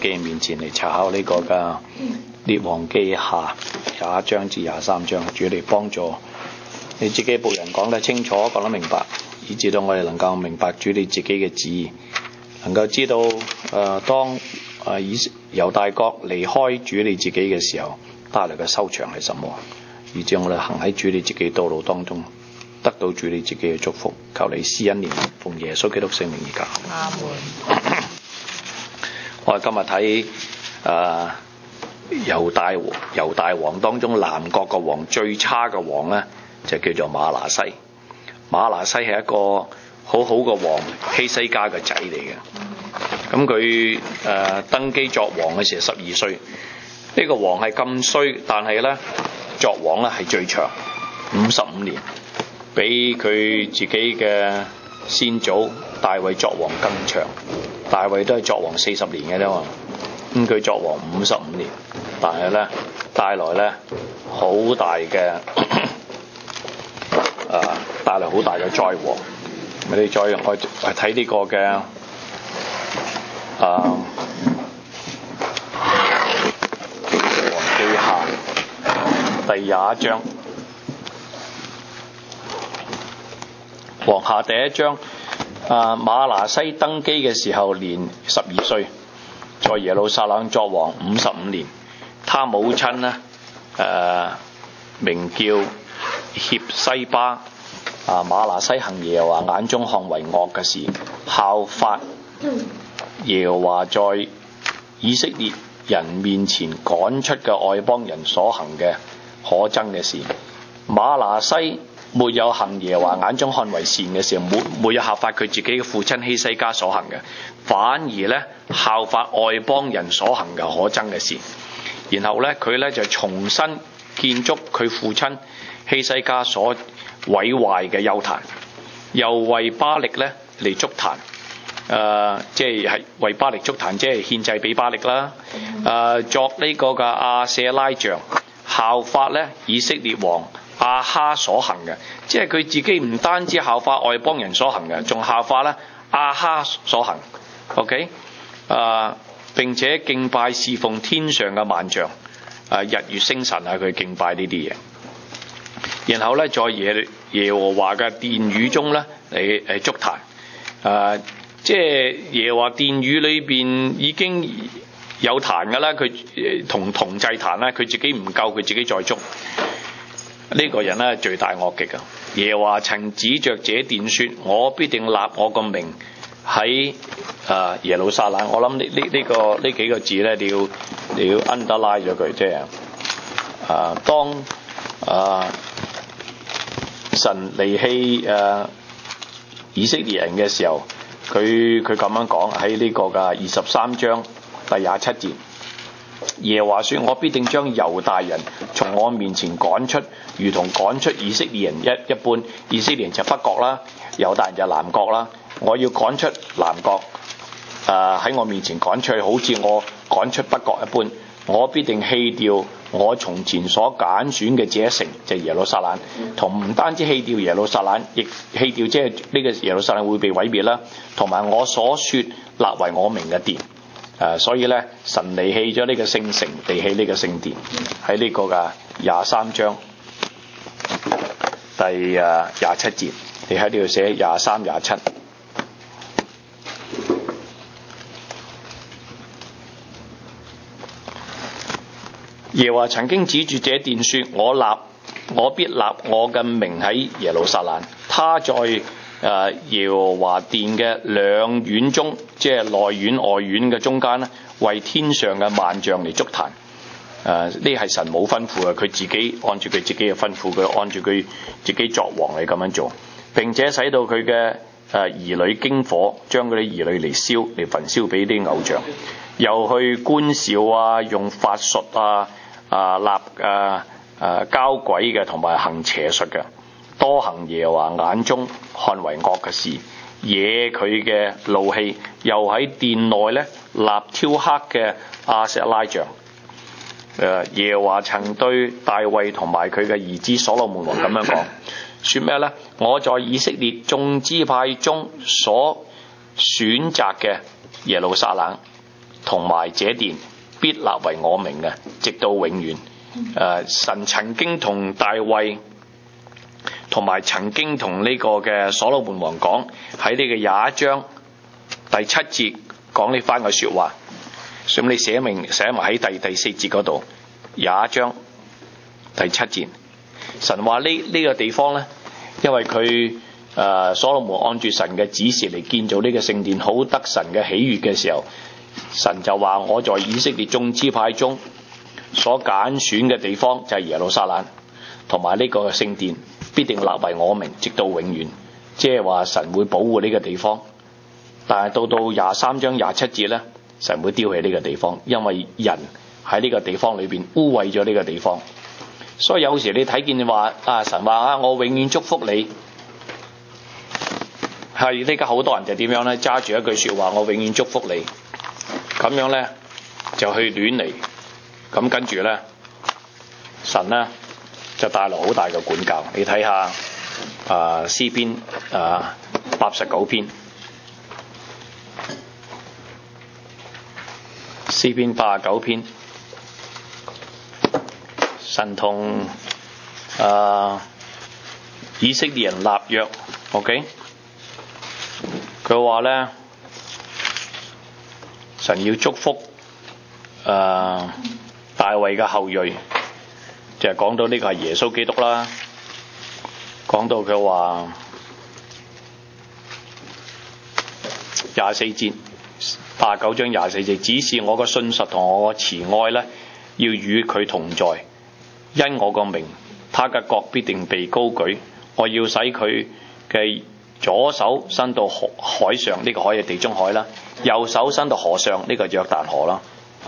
記面前嚟查考呢個嘅列王記下21章至23章，主嚟幫助你自己僕人講得清楚，講得明白，以至到我哋能夠明白主你自己嘅旨意，能夠知道當猶大國離開主你自己嘅時候，帶來嘅收場係什麼，以至我哋行喺主你自己道路當中，得到主你自己嘅祝福。求你施恩憐憫，奉耶穌基督聖名而求。 阿門。 我哋今日睇猶大王當中南國嘅王最差嘅王呢，就叫做馬拿西。馬拿西係一個好好嘅王，希西家嘅仔嚟嘅。咁佢登基作王嘅時候12歲。呢個王係咁衰，但係呢作王呢係最長55年，比佢自己嘅先祖大衛作王更長。大衛都係作王40年嘅啫嘛，咁佢作王55年，但係咧帶來咧好大嘅帶來好大嘅災禍。我哋再我睇呢個嘅王記下第21章，王下第1章。馬拿西登基嘅時候年12歲，在耶路撒冷作王55年。他母親呢名叫協西巴。馬拿西行耶和華眼中看為惡嘅事，效法耶和華在以色列人面前趕出嘅外邦人所行嘅可憎嘅事。馬拿西沒有行耶和華眼中看為善嘅事，沒有效法佢自己嘅父親希西家所行嘅，反而咧效法外邦人所行嘅可憎嘅事。然後咧佢咧就重新建築佢父親希西家所毀壞嘅邱壇，又為巴力咧嚟築壇，即係為巴力築壇，即係獻祭俾巴力啦。作呢個嘅亞舍拉像，效法咧以色列王亞哈所行嘅，即係佢自己唔單止效法外邦人所行嘅，仲效法咧亞哈所行。OK， 並且敬拜侍奉天上嘅萬象，日月星辰佢敬拜呢啲嘢。然後咧在耶和華嘅殿宇中咧嚟築壇，即係耶和華殿宇裏邊已經有壇㗎啦，佢同祭壇啦，佢自己唔夠，佢自己再築。呢個人咧罪大惡極啊！耶和華曾指着這殿說：我必定立我個名喺耶路撒冷。我諗呢幾個字咧，你要 underline 咗佢，即係當神離棄以色列人嘅時候，佢咁樣講喺呢個嘅23章第27節。耶和華說：我必定將猶大人從我面前趕出，如同趕出以色列人一般。以色列人就北國啦，猶大人就南國啦。我要趕出南國，喺我面前趕出去，好似我趕出北國一般。我必定棄掉我從前所揀選嘅這一城，就係耶路撒冷。同唔單止棄掉耶路撒冷，亦棄掉即係呢個耶路撒冷會被毀滅啦，同埋我所說立為我名嘅殿。所以咧，神離棄咗呢個聖城，離棄呢個聖殿，喺呢個嘅23章第27節，你喺呢度寫23、27。耶和華曾經指住這殿說：我必立我嘅名喺耶路撒冷。他在耶和華殿嘅兩院中，即係內院外院嘅中間咧，為天上嘅萬象嚟築壇。呢係神冇吩咐嘅，佢自己按住佢自己嘅吩咐，佢按住佢自己作王嚟咁樣做，並且使到佢嘅兒女經火，將嗰啲兒女嚟燒嚟焚燒俾啲偶像，又去觀兆用法術交鬼嘅，同埋行邪術嘅。多行耶和華眼中看為惡嘅事，惹佢嘅怒氣，又喺殿內咧立挑黑嘅亞舍拉像。耶和華曾對大衛同埋佢嘅兒子所羅門王咁樣講，說咩呢？我在以色列眾支派中所選擇嘅耶路撒冷， 同埋這殿必立為我名嘅，直到永遠。神曾經同大衛同埋曾經同呢個嘅所羅門王講，喺呢個21章第7節講呢番嘅說話。咁你寫埋喺第4節嗰度，21章第7節，神話呢個地方呢，因為佢所羅門按住神嘅指示嚟建造呢個聖殿，好得神嘅喜悅嘅時候，神就話我在以色列眾支派中所揀選嘅地方就係耶路撒冷，同埋呢個聖殿必定立為我名，直到永遠。即係話神會保護呢個地方，但係到23章27節呢，神會丟棄呢個地方，因為人喺呢個地方裏邊污穢咗呢個地方。所以有時你睇見話神話我永遠祝福你，係呢家好多人就點樣呢？揸住一句說話我永遠祝福你，咁樣呢，就去亂嚟，咁跟住呢，神呢，就帶來好大嘅管教。你睇下詩篇89篇，詩篇89篇，神同以色列人立約 ，OK？ 佢話呢，神要祝福大衛嘅後裔，就係講到呢個係耶穌基督啦。講到佢話24節，89章24節，只是我嘅信實同我嘅慈愛呢，要與佢同在，因我個名，他嘅國必定被高舉。我要使佢嘅左手伸到海上，呢個海係地中海啦；右手伸到河上，呢個約旦河啦。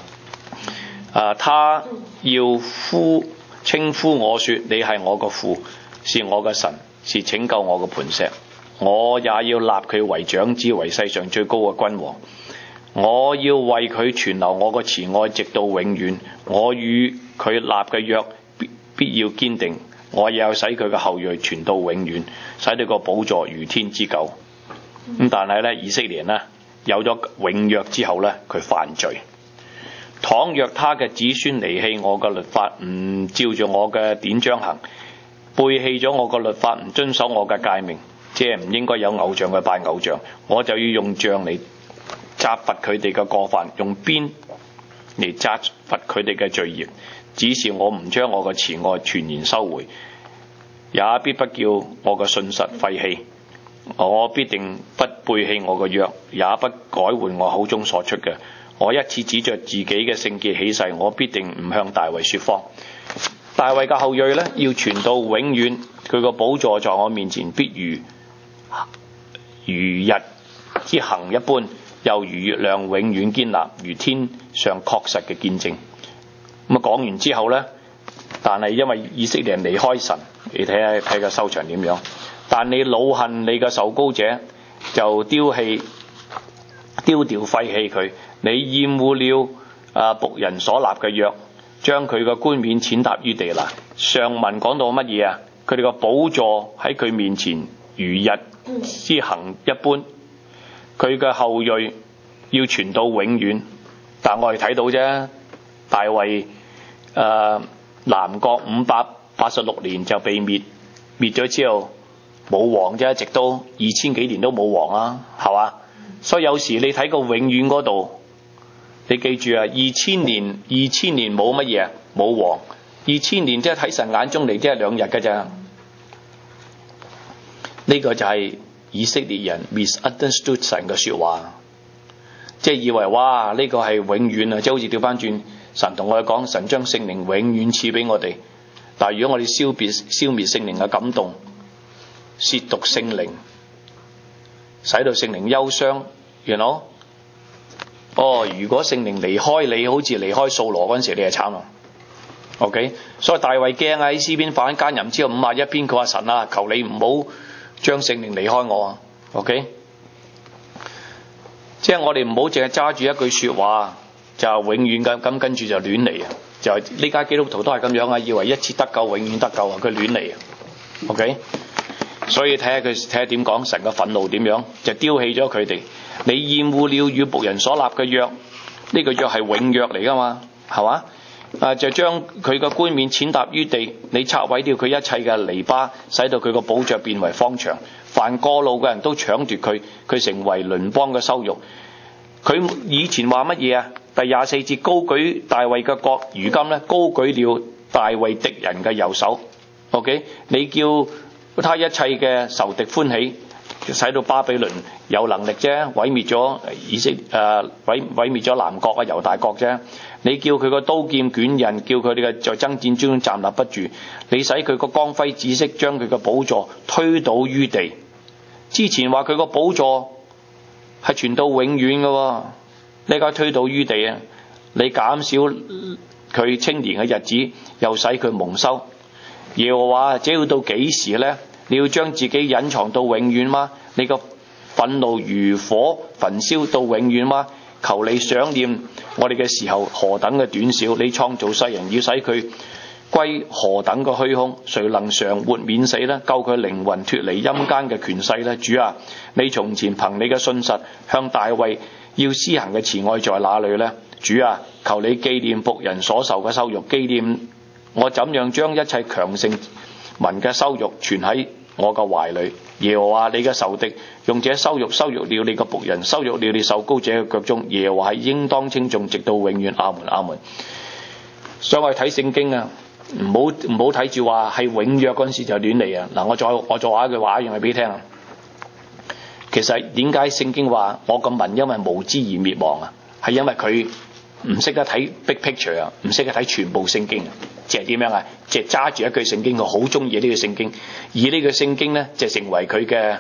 他要稱呼我說：你係我個父，是我嘅神，是拯救我嘅磐石。我也要立佢為長子，為世上最高嘅君王。我要為佢存留我嘅慈愛，直到永遠。我與佢立嘅約必要堅定。我也要使佢嘅後裔傳到永遠，使呢個寶座如天之久。但係呢，以色列呢，有咗永約之後呢，佢犯罪。倘若他嘅子孫離棄我嘅律法，唔照住我嘅典章行，背棄咗我嘅律法，唔遵守我嘅誡命，即係唔應該有偶像嘅拜偶像，我就要用杖嚟責罰佢哋嘅過犯，用鞭嚟責罰佢哋嘅罪孽。只是我唔將我嘅慈愛全然收回，也必不叫我嘅信實廢棄。我必定不背棄我嘅約，也不改換我口中所出嘅。我一次指着自己嘅聖潔起誓，我必定唔向大衛說謊。大衛嘅後裔呢，要傳到永遠，佢個寶座在我面前，必如日之行一般，又如月亮永遠堅立，如天上確實嘅見證。咁講完之後呢，但係因為以色列人離開神，你睇個收場點樣？但你惱恨你嘅受膏者，就丟掉廢棄佢。你厭惡了僕人所立嘅約，將佢嘅冠冕踐踏於地啦。上文講到乜嘢啊？佢哋個寶座喺佢面前如日之行一般，佢嘅後裔要傳到永遠。但我哋睇到啫，大衛南國586年就被滅咗之後冇王啫，一直都2000幾年都冇王啦，係嘛？所以有時你睇個永遠嗰度，你記住啊，2000年冇乜嘢，冇王。2000年即係睇神眼中嚟，即係2日㗎咋。呢個就係以色列人 misunderstood 神嘅說話，即係以為哇呢個係永遠啊，即係好似調翻轉，神同我哋講，神將聖靈永遠賜俾我哋。但係如果我哋消滅聖靈嘅感動，褻瀆聖靈，使到聖靈憂傷，you know？如果聖靈離開你，好似離開掃羅嗰陣時，你就慘啦。OK， 所以大衛驚啊！喺詩篇犯奸淫之後51篇，佢話神啊，求你唔好將聖靈離開我啊。OK， 即係我哋唔好淨係揸住一句說話就永遠咁跟住就亂嚟啊！就係呢家基督徒都係咁樣啊，以為一次得救永遠得救啊，佢亂嚟啊。OK， 所以睇下點講，神嘅憤怒點樣就丟棄咗佢哋。你厭惡了與僕人所立嘅約， 呢個約係永約嚟噶嘛，係嘛？就將佢個冠冕踐踏於地，你拆毀掉佢一切嘅籬笆，使到佢個寶座變為荒場。凡過路嘅人都搶奪佢，佢成為鄰邦嘅羞辱。佢以前話乜嘢啊？第24節，高舉大衛嘅國，如今咧高舉了大衛敵人嘅右手。OK， 你叫他一切嘅仇敵歡喜，使到巴比倫有能力啫，毀滅咗毀滅咗南國啊猶大國啫。你叫佢個刀劍捲刃，叫佢哋嘅在爭戰中站立不住。你使佢個光輝紫色，將佢個寶座推倒於地。之前話佢個寶座係傳到永遠嘅喎，你而家推倒於地啊！你減少佢青年嘅日子，又使佢蒙羞。耶和華，這要到幾時呢？你要將自己隱藏到永遠嗎？你個憤怒如火焚燒到永遠嗎？求你想念我哋嘅時候何等嘅短少，你創造世人要使佢歸何等嘅虛空，誰能常活免死呢？救佢靈魂脫離陰間嘅權勢呢？主啊，你從前憑你嘅信實向大衛要施行嘅慈愛在哪裏呢？主啊，求你紀念僕人所受嘅羞辱，紀念我怎樣將一切強盛民嘅羞辱存喺我嘅懷裏。耶和華，你嘅仇敵用這羞辱羞辱了你嘅僕人，羞辱了你受膏者嘅腳中。耶和華係應當稱頌，直到永遠。阿門，阿門。所以我哋睇聖經啊，唔好睇住話係永約嗰陣時就亂嚟啊！嗱，我再話一句話一樣嘢俾你聽啊。其實點解聖經話我咁民因為無知而滅亡啊？係因為佢唔識得睇 big picture 啊，唔識得睇全部聖經啊，即係點樣啊？即係揸住一句聖經，佢好中意呢句聖經，而呢句聖經咧就成為佢嘅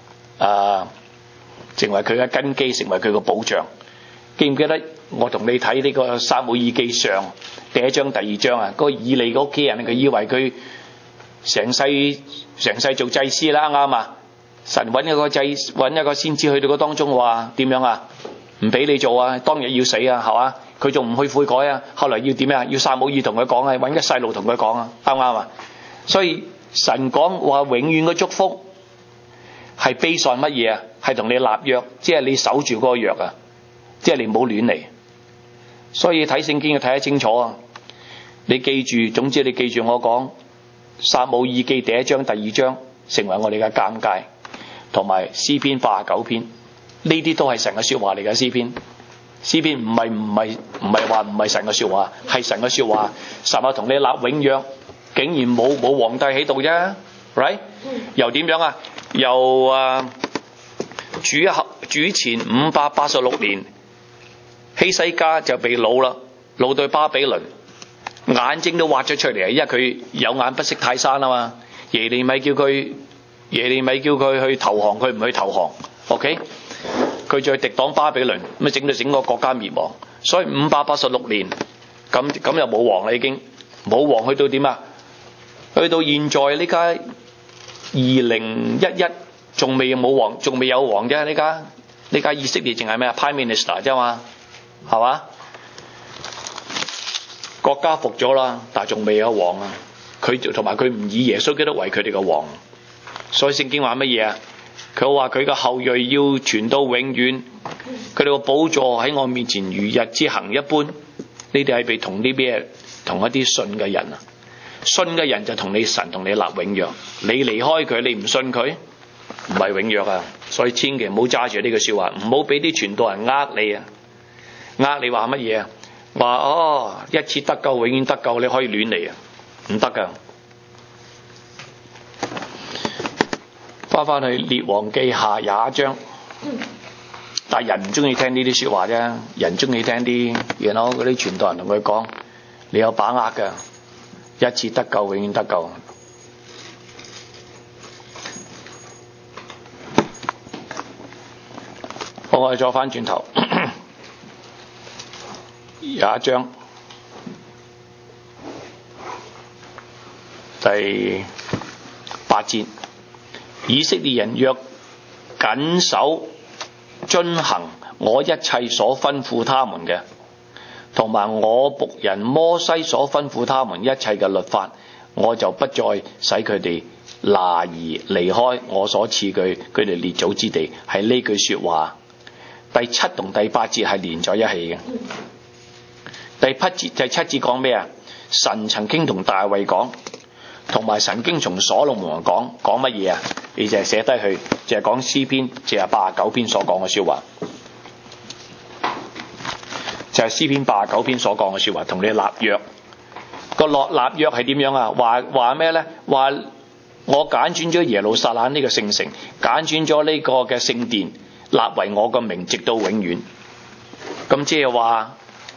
成為佢嘅根基，成為佢嘅保障。記唔記得我同你睇呢個撒母耳記上第1章第2章啊？嗰個以利嘅屋企人，佢以為佢成世做祭司啦，啱啊！神揾一個先知去到嗰當中話點樣啊？唔俾你做啊！當日要死啊，係嘛？佢仲唔去悔改啊？後來要點啊？要撒母耳同佢講啊，揾個細路同佢講啊，啱唔啱啊？所以神講話永遠嘅祝福係based on乜嘢啊？係同你立約，即係你守住嗰個約啊！即係你唔好亂嚟。所以睇聖經要睇得清楚啊！你記住，總之你記住我講撒母耳記第1章第2章成為我哋嘅鑑戒，同埋詩篇89篇。呢啲都係神嘅說話嚟嘅。詩篇唔係話唔係神嘅說話，係神嘅說話。神話同你立永約，竟然冇皇帝喺度啫 ，right？ 又點樣啊？又主前586年，希西家就被擄啦，擄到巴比倫，眼睛都挖咗出嚟，因為佢有眼不識泰山啊嘛。耶利米叫佢去投降，佢唔去投降 ，OK？佢再敵擋巴比倫，咁整到整個國家滅亡。所以586年咁又冇王啦，已經冇王去到點啊？去到現在呢家2011仲未冇王，仲未有王啫。呢家以色列淨係咩啊 ？Prime Minister 啫嘛，係嘛？國家服咗啦，但係仲未有王啊。佢同埋佢唔以耶穌基督為佢哋嘅王，所以聖經話乜嘢啊？佢話佢嘅後裔要傳到永遠，佢哋個寶座喺我面前如日之行一般。呢啲係被同啲咩？同一啲信嘅人啊，信嘅人就同你神同你立永約。你離開佢，你唔信佢，唔係永約啊！所以千祈唔好揸住呢句說話，唔好俾啲傳道人呃你啊！呃你話乜嘢啊？話一次得救，永遠得救，你可以亂嚟啊！唔得噶。翻去列王記下21章，但係人唔中意聽呢啲說話啫，人中意聽啲，然後嗰啲傳道人同佢講，你有把握噶，一次得救，永遠得救。好，我哋再翻轉頭21章第8節。以色列人若謹守遵行我一切所吩咐他們嘅，同埋我僕人摩西所吩咐他們一切嘅律法，我就不再使佢哋拿而離開我所賜佢哋列祖之地。係呢句說話第7同第8節係連在一起嘅。第7節講咩啊？神曾經同大衛講，同埋神經從所羅門講乜嘢啊？你就係寫低去，就係講詩篇89篇所講嘅說話，就係詩篇89篇所講嘅說話，同你立約。個立約係點樣啊？話咩咧？話我揀選咗耶路撒冷呢個聖城，揀選咗呢個嘅聖殿，立為我個名，直到永遠。咁即係話，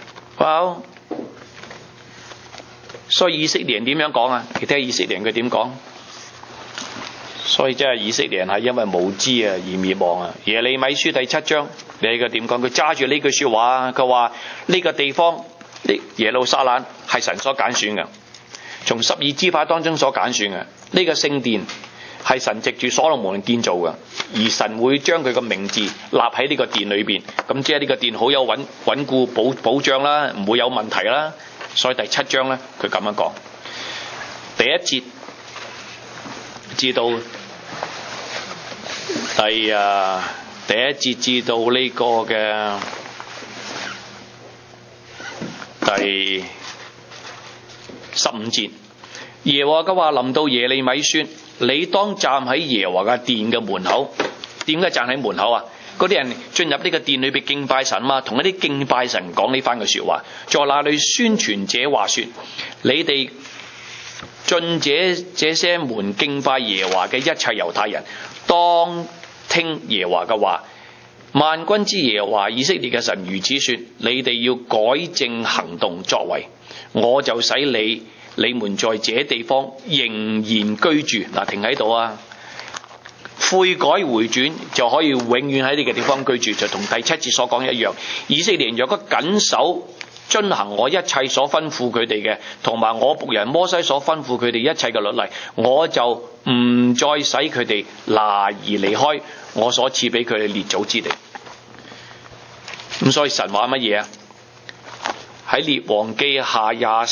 所以以色列人點樣講啊？你睇下以色列人佢點講？所以真係以色列人係因為無知啊而滅亡啊！耶利米書第7章，你睇佢點講？佢揸住呢句說話，佢話呢個地方，耶路撒冷係神所揀選嘅，從12支派當中所揀選嘅。呢個聖殿係神藉住所羅門建造嘅，而神會將佢個名字立喺呢個殿裏邊。咁即係呢個殿好有穩固保障啦，唔會有問題啦。所以第7章咧，佢咁樣講，第1節至到第1節至到呢個嘅第15節，耶和華嘅話臨到耶利米說：你當站喺耶和華嘅殿嘅門口。點解站喺門口啊？嗰啲人進入呢個殿裏邊敬拜神嘛，同一啲敬拜神講呢番嘅說話，在那裏宣傳這話說：你哋進這些門敬拜耶和華嘅一切猶太人，當聽耶和華嘅話。萬軍之耶和華以色列嘅神如此說：你哋要改正行動作為，我就使你們在這地方仍然居住。嗱，停喺度啊！悔改回轉就可以永遠喺呢個地方居住，就同第7節所講一樣。以色列人若果謹守遵行我一切所吩咐佢哋嘅，同埋我僕人摩西所吩咐佢哋一切嘅律例，我就唔再使佢哋拿而離開我所賜俾佢哋列祖之地。咁所以神話乜嘢啊？喺列王記下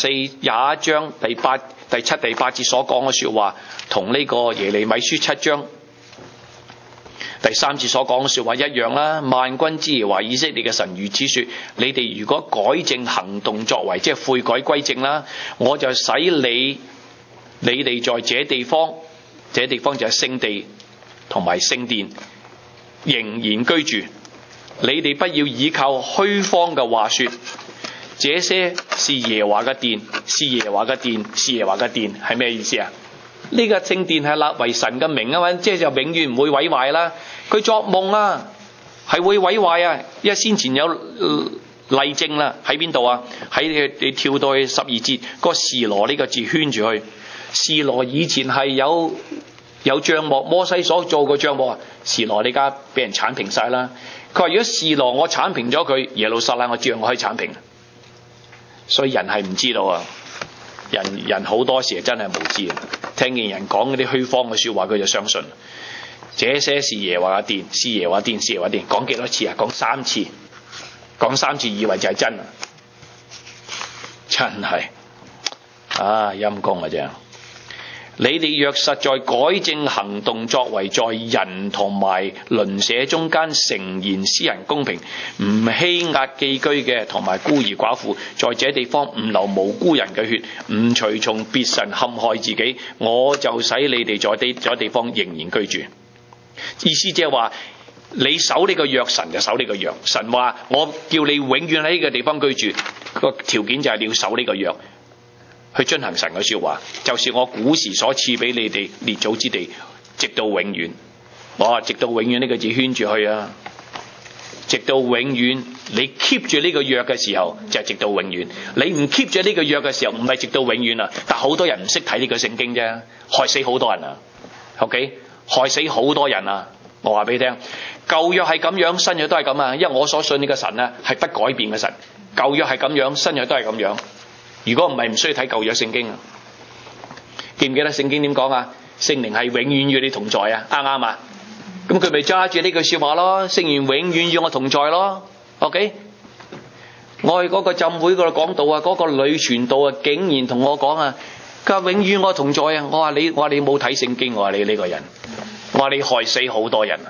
21章第7、第8節所講嘅說話，同呢個耶利米書7章第3節所講嘅說話一樣啦。萬軍之耶和華以色列嘅神如此說：你哋如果改正行動作為，即係悔改歸正啦，我就使你哋在這地方就係聖地同埋聖殿仍然居住。你哋不要倚靠虛謊嘅話說，這些是耶和華嘅殿，是耶和華嘅殿，是耶和華嘅殿，係咩意思啊？呢個聖殿係立為神嘅名啊嘛，即係就永遠唔會毀壞啦。佢作夢啊，係會毀壞啊，因為先前有例證啦。喺邊度啊？喺你跳到去12節，個示羅呢個字圈住去。示羅以前係有帳幕，摩西所做嘅帳幕啊，示羅呢家俾人剷平晒啦。佢話如果示羅我剷平咗佢，耶路撒冷我照樣可以剷平。所以人係唔知道啊，人好多時真係無知啊，聽見人講嗰啲虛謊嘅說話，佢就相信。這些是耶和華嘅殿，是耶和華殿，是耶和華殿，講幾多次啊？講3次，講3次以為就係真啊！真係陰公啊！啫，你哋若實在改正行動作為，在人同埋鄰舍中間誠然施行公平，唔欺壓寄居嘅同埋孤兒寡婦，在這地方唔流無辜人嘅血，唔隨從別神陷害自己，我就使你哋在地方仍然居住。意思即係話，你守呢個約，神就守呢個約。神話我叫你永遠喺呢個地方居住，個條件就係你要守呢個約，去遵行神嘅說話，就是我古時所賜俾你哋列祖之地，直到永遠。直到永遠呢個字圈住去啊！直到永遠，你 keep 住呢個約嘅時候就係直到永遠。你唔 keep 住呢個約嘅時候，唔係直到永遠啊！但好多人唔識睇呢個聖經啫，害死好多人啊 ！OK， 害死好多人啊！我話俾你聽，舊約係咁樣，新約都係咁啊！因為我所信呢個神啊，係不改變嘅神。舊約係咁樣，新約都係咁樣。如果唔係，唔需要睇舊約聖經啊！記唔記得聖經點講啊？聖靈係永遠與你同在啊！啱唔啱啊？咁佢咪揸住呢句說話咯？聖靈永遠與我同在咯。OK， 我去嗰個浸會嗰度講道啊，嗰個女傳道啊，竟然同我講啊，佢話永遠我同在啊！我話你冇睇聖經，我話你呢個人，我話你害死好多人啊！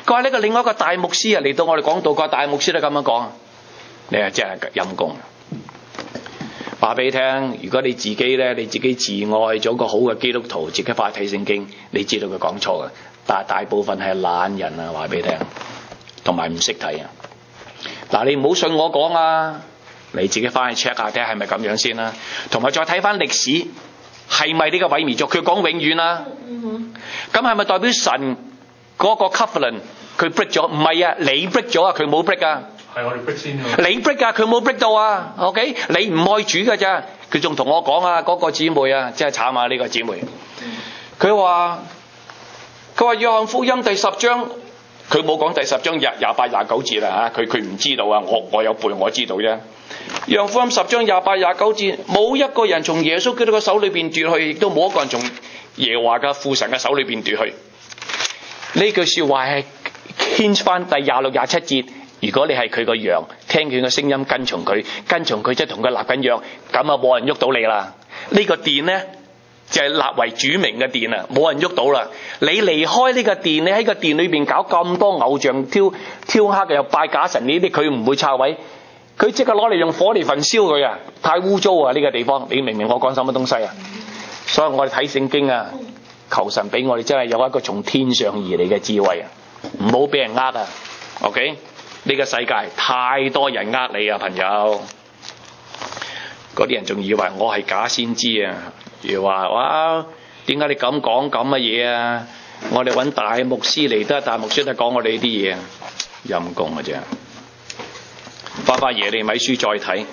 佢話呢個另外一個大牧師嚟到我哋講道，個大牧師都咁樣講，你係真係陰公。話俾你聽，如果你自己咧，你自己自愛做個好嘅基督徒，自己翻去睇聖經，你知道佢講錯嘅。但係大部分係懶人啊，話俾你聽，同埋唔識睇啊。嗱，你唔好信我講啊，你自己翻去 check 下睇下係咪咁樣先啦。同埋再睇翻歷史，係咪呢個毀滅咗？佢講永遠啊，咁係咪代表神嗰個 covenant 佢 break 咗？唔係啊，你 break 咗啊，佢冇 break 啊。係我哋 break 先㗎。你 break 啊，佢冇 break 到啊。OK， 你唔愛主㗎咋？佢仲同我講啊，嗰個姊妹啊，真係慘啊！呢個姊妹，佢話約翰福音第10章，佢冇講第10章28、29節啦嚇，佢唔知道啊，我有背，我知道啫。約翰福音10章28、29節，冇一個人從耶穌基督嘅手裏邊奪去，亦都冇一個人從耶和華嘅父神嘅手裏邊奪去。呢句説話係牽翻第26、27節。如果你係佢個羊，聽佢嘅聲音，跟從佢即係同佢立緊約，咁啊冇人喐到你啦。呢個殿呢，就係立為主名嘅殿啊，冇人喐到啦。你離開呢個殿，你喺個殿裏邊搞咁多偶像挑黑嘅，又拜假神呢啲，佢唔會拆位，佢即刻攞嚟用火嚟焚燒佢啊！太污糟啊！呢個地方，你明唔明我講什麼東西啊？所以我哋睇聖經啊，求神俾我哋真係有一個從天上而嚟嘅智慧啊，唔好俾人呃啊。OK。呢個世界太多人呃你啊，朋友！嗰啲人仲以為我係假先知啊，又話哇，點解你咁講咁嘅嘢啊？我哋揾大牧師嚟得，大牧師都講我哋呢啲嘢，陰公嘅啫。翻耶利米書再睇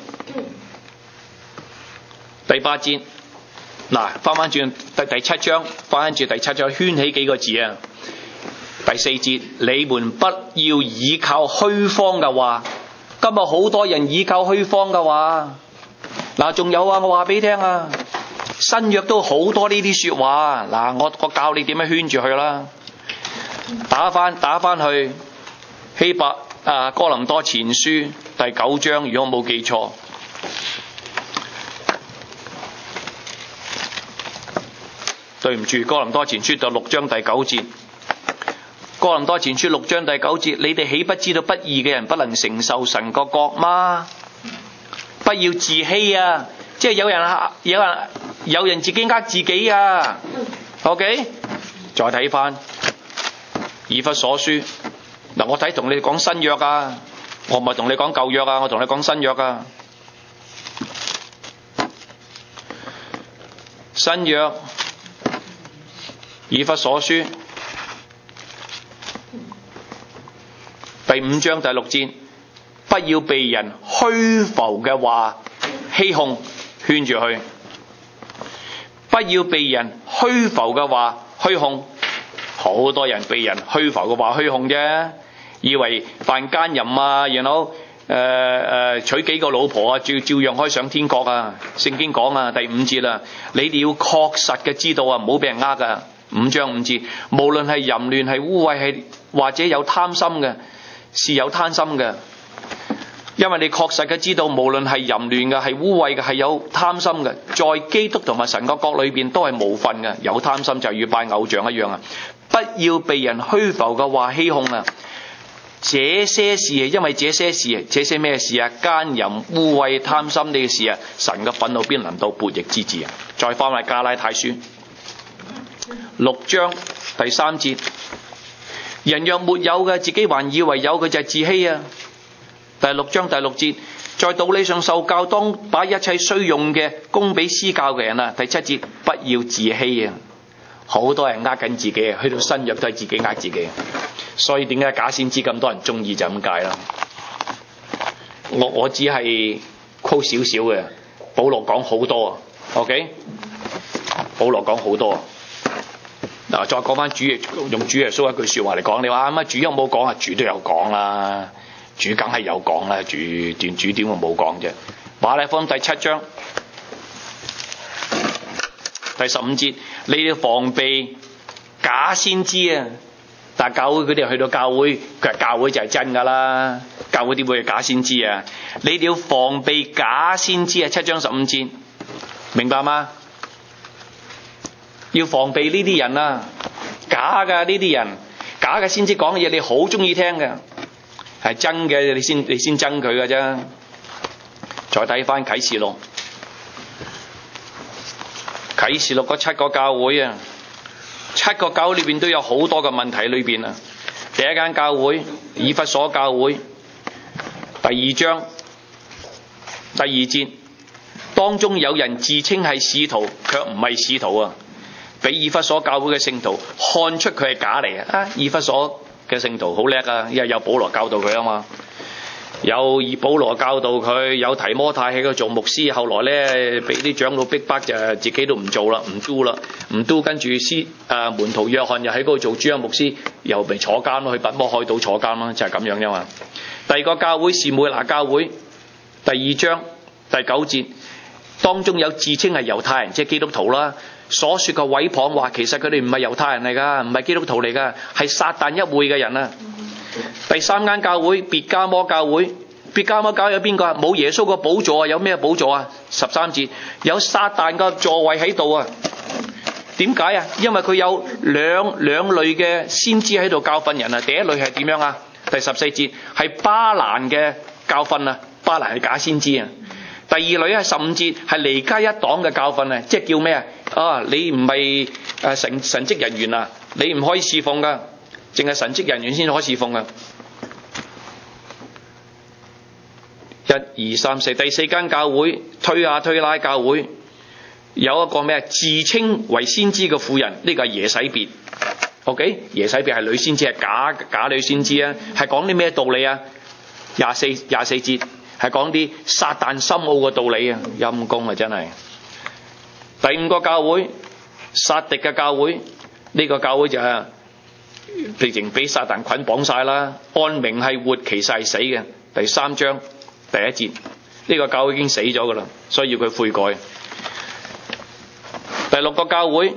第8節，嗱，翻轉第7章，翻轉第7章，圈起幾個字啊！第4節，你們不要倚靠虛謊嘅話。今日好多人倚靠虛謊嘅話。嗱，仲有啊，我話俾你聽啊，新約都好多呢啲說話。嗱，我教你點樣圈住佢啦。打翻去哥林多前書第9章，如果我冇記錯，對唔住，哥林多前書第6章第9節。哥林多前書6章第9節，你哋豈不知道不義嘅人不能承受神個國嗎？不要自欺啊！即係有人自己呃自己啊。OK， 再睇翻以弗所書。嗱，我同你講新約啊，我唔係同你講舊約啊，我同你講新約啊。新約以弗所書第5章第6節，不要被人虛浮嘅話欺哄，圈住去。不要被人虛浮嘅話虛哄，好多人被人虛浮嘅話虛哄啫，以為犯奸淫啊，然後娶幾個老婆啊，照樣可以上天國啊。聖經講啊，第5節啦，你哋要確實嘅知道啊，唔好俾人呃噶。5章5節，無論係淫亂、係污穢、係或者有貪心嘅，是有貪心嘅，因為你確實嘅知道，無論係淫亂嘅、係污穢嘅、係有貪心嘅，在基督同埋神嘅國裏邊都係無份嘅。有貪心就如拜偶像一樣啊！不要被人虛浮嘅話欺哄啊！這些事啊，因為這些事啊，這些咩事啊？奸淫、污穢、貪心呢嘅事啊，神嘅憤怒邊臨到悖逆之子啊！再翻嚟加拉太書6章第3節。人若沒有嘅，自己還以為有嘅，就係自欺啊！第6章第6節，在道理上受教，當把一切需用嘅供俾施教嘅人啊！第7節，不要自欺啊！好多人呃緊自己啊，去到新約都係自己呃自己，所以點解假先知咁多人中意就咁解啦。我只係 quote 少少嘅，保羅講好多 ，OK？ 保羅講好多。嗱，再講翻用主耶穌一句說話嚟講，你話乜主有冇講啊？主都有講啦，主梗係有講啦，主點會冇講啫？馬太福音第7章第15節，你要防備假先知啊！但係教會佢哋去到教會，佢話教會就係真噶啦，教會點會係假先知啊？你哋要防備假先知啊！7章15節，明白嗎？要防備呢啲人啊，假噶呢啲人，假假嘅先知講嘅嘢你好中意聽嘅，係真嘅你先憎佢嘅啫。再睇翻啟示錄，啟示錄嗰7個教會啊，7個教會裏邊都有好多嘅問題裏邊啊。第一間教會以弗所教會，第2章第2節，當中有人自稱係使徒，卻唔係使徒啊，俾以弗所教會嘅聖徒看出佢係假嚟啊！以弗所嘅聖徒好叻啊，因為有保羅教導佢啊嘛。有保羅教導佢，有提摩太喺度做牧師，後來咧俾啲長老逼迫就自己都唔做啦，唔 do 啦，唔 do， 跟住門徒約翰又喺嗰度做主任牧師，又被坐監咯，去拔摩海島坐監咯，就係咁樣啫嘛。第二個教會士每拿教會，第2章第9節，當中有自稱係猶太人，即係基督徒啦，所說嘅毀謗話，其實佢哋唔係猶太人嚟噶，唔係基督徒嚟噶，係撒旦一會嘅人啊。第3間教會別迦摩教會，別迦摩教會有邊個啊？冇耶穌個寶座啊，有咩寶座啊？13節，有撒旦個座位喺度啊。點解啊？因為佢有兩類嘅先知喺度教訓人啊。第一類係點樣啊？第14節係巴蘭嘅教訓啊，巴蘭係假先知啊。第二類係15節係離家一黨嘅教訓啊，即係叫咩啊？你唔係神職人員啊，你唔可以侍奉噶。淨係神職人員先可以侍奉啊。1、2、3、4，第4間教會推亞推拉教會，有一個咩自稱為先知嘅婦人，呢個係耶洗別。OK， 耶洗別係女先知，係假女先知啊。係講啲咩道理啊？24節係講啲撒旦深奧嘅道理啊。陰公啊，真係。第5個教會撒狄嘅教會，呢個教會就係直情俾撒旦捆綁晒啦，按名係活，其實係死嘅。第3章第1節，呢個教會已經死咗噶啦，所以要佢悔改。第6個教會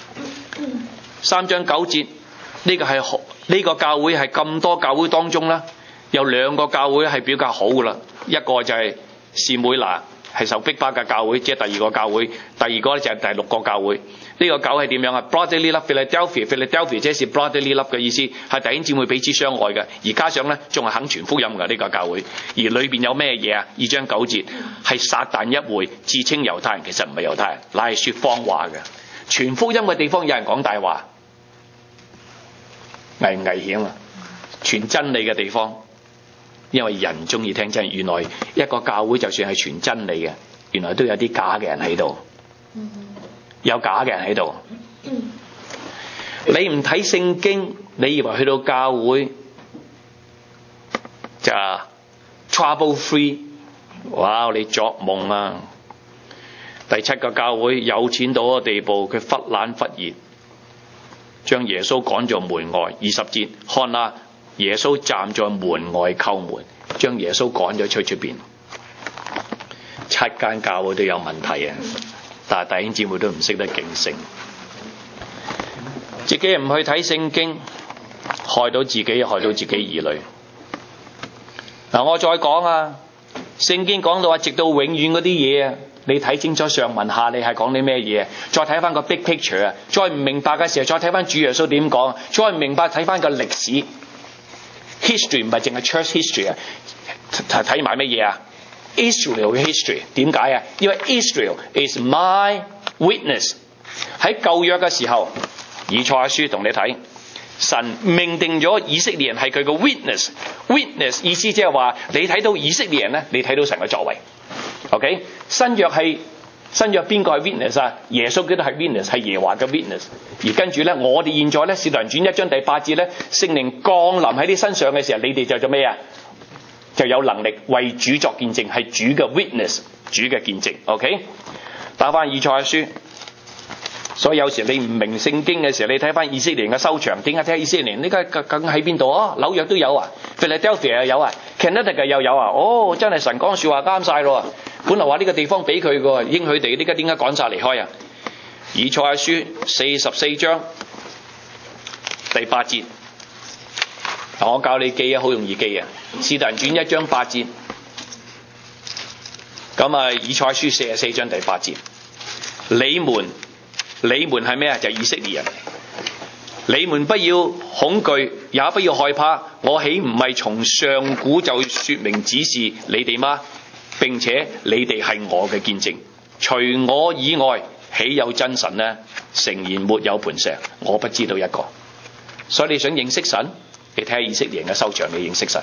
3章9節，呢個教會係咁多教會當中啦，有2個教會係比較好噶啦，一個就係士每拿，係受逼迫嘅教會，即係第2個教會。第二個咧就係第6個教會。呢個教會係點樣啊？ Brotherly love Philadelphia 即係 Brotherly love 嘅意思，係弟兄姊妹彼此相愛嘅，而加上咧仲係肯傳福音嘅呢個教會。而裏邊有咩嘢啊？2章9節係撒旦一會，自稱猶太人，其實唔係猶太人，乃係說謊話嘅。傳福音嘅地方有人講大話，危唔危險啊？傳真理嘅地方，因為人中意聽真。原來一個教會就算係傳真理嘅，原來都有啲假嘅人喺度，有假嘅人喺度。你唔睇聖經，你以為去到教會就 trouble free， 哇！你作夢啊！第7個教會有錢到個地步，佢忽冷忽熱，將耶穌趕咗門外。20節，看啊，耶穌站在門外叩門，將耶穌趕咗出邊。7間教會都有問題啊！但係弟兄姊妹都唔識得警醒，自己唔去睇聖經，害到自己，害到自己兒女。嗱，我再講啊，聖經講到話直到永遠嗰啲嘢啊，你睇清楚上文下理係講啲咩嘢，再睇翻個 big picture 啊，再唔明白嘅時候再睇翻主耶穌點講，再唔明白睇翻個歷史 history， 唔係淨係 church history 啊，睇埋乜嘢啊？Israel 嘅 history， 點解啊？因為 Israel is my witness。喺舊約嘅時候，以賽亞書同你睇，神命定咗以色列人係佢嘅 witness。witness 意思即係話，你睇到以色列人咧，你睇到神嘅作為。OK， 新約邊個係 witness 啊？耶穌基督係 witness， 係耶和華嘅 witness。而跟住咧，我哋現在咧，使徒行傳1章第8節咧，聖靈降臨喺你身上嘅時候，你哋就做咩啊？就有能力為主作見證，係主嘅 witness， 主嘅見證。OK， 打翻以賽亞書。所以有時你唔明聖經嘅時候，你睇翻以色列人嘅收場，點解睇以色列人？呢家究竟喺邊度啊？紐約都有啊 ，Philadelphia 又有啊 ，Connecticut 又有啊。哦，真係神講說話啱晒咯。本來話呢個地方俾佢嘅，應許地，呢家點解趕晒離開啊？以賽亞書44章第8節。我教你記啊，好容易記啊。使徒行傳1章8節，咁啊，以賽亞書44章第8節，你們係咩啊？就係以色列人。 你們不要恐懼，也不要害怕，我豈唔係從上古就說明指示你哋嗎？並且你哋係我嘅見證，除我以外，豈有真神呢？誠然沒有磐石，我不知道一個。所以你想認識神，你睇下以色列人嘅收場，你認識神。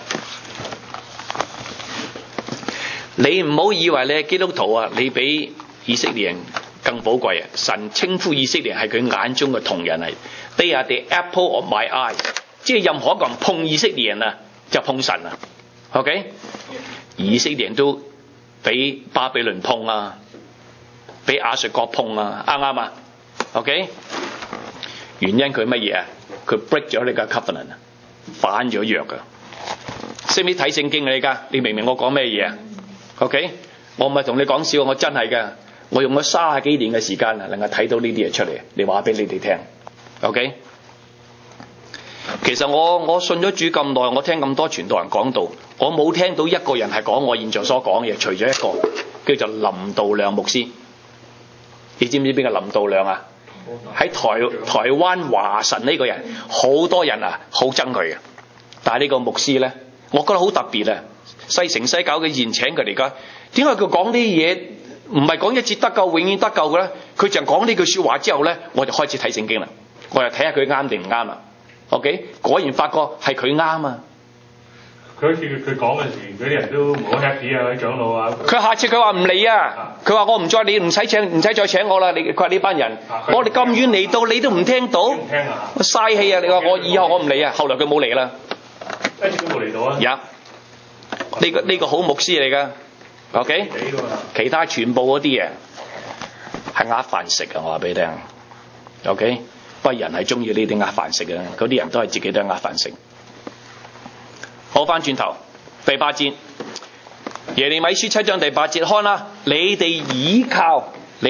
你唔好以為你係基督徒啊，你比以色列人更寶貴啊！神稱呼以色列人係佢眼中嘅瞳人嚟 ，They are the apple of my eye， 即係任何一個人碰以色列人啊，就碰神啊。OK， 以色列人都俾巴比倫碰啊，俾亞述國碰啊，啱唔啱啊 ？OK， 原因佢乜嘢啊？佢 break 咗呢個 covenant 啊，反咗約噶。識唔識睇聖經啊？你而家你明唔明我講咩嘢啊 ？OK， 我唔係同你講笑，我真係噶。我用咗30幾年嘅時間啊，能夠睇到呢啲嘢出嚟，你話俾你哋聽。OK， 其實我信咗主咁耐，我聽咁多傳道人講道，我冇聽到一個人係講我現在所講嘅嘢，除咗一個叫做林道亮牧師。你知唔知邊個林道亮啊？喺台灣華神呢個人，好多人啊好憎佢嘅。但係呢個牧師咧，我覺得好特別啊！西城西教嘅現請佢嚟㗎，點解佢講啲嘢唔係講一節得救永遠得救嘅咧？佢就講呢句説話之後咧，我就開始睇聖經啦，我就睇下佢啱定唔啱啦。OK， 果然發覺係佢啱啊！ 佢好似佢講嘅時，嗰啲人都唔好 happy 啊，啲長老啊。 佢下次佢話唔嚟啊！佢話我唔再，你唔使再請我啦！佢話呢班人，我哋咁遠嚟到，你都唔聽到， 唔聽啊！ 嘥氣啊！你話我以後我唔嚟啊！後來佢冇嚟啦， 一直都冇嚟到啊！ 有呢個好牧師嚟㗎。OK， 其他全部嗰啲嘢係呃飯食啊！我話俾你聽。OK， 不過人係中意呢啲呃飯食嘅，嗰啲人都係自己都係呃飯食。好，翻轉頭第8節，耶利米書7章第8節，看啦，你哋倚靠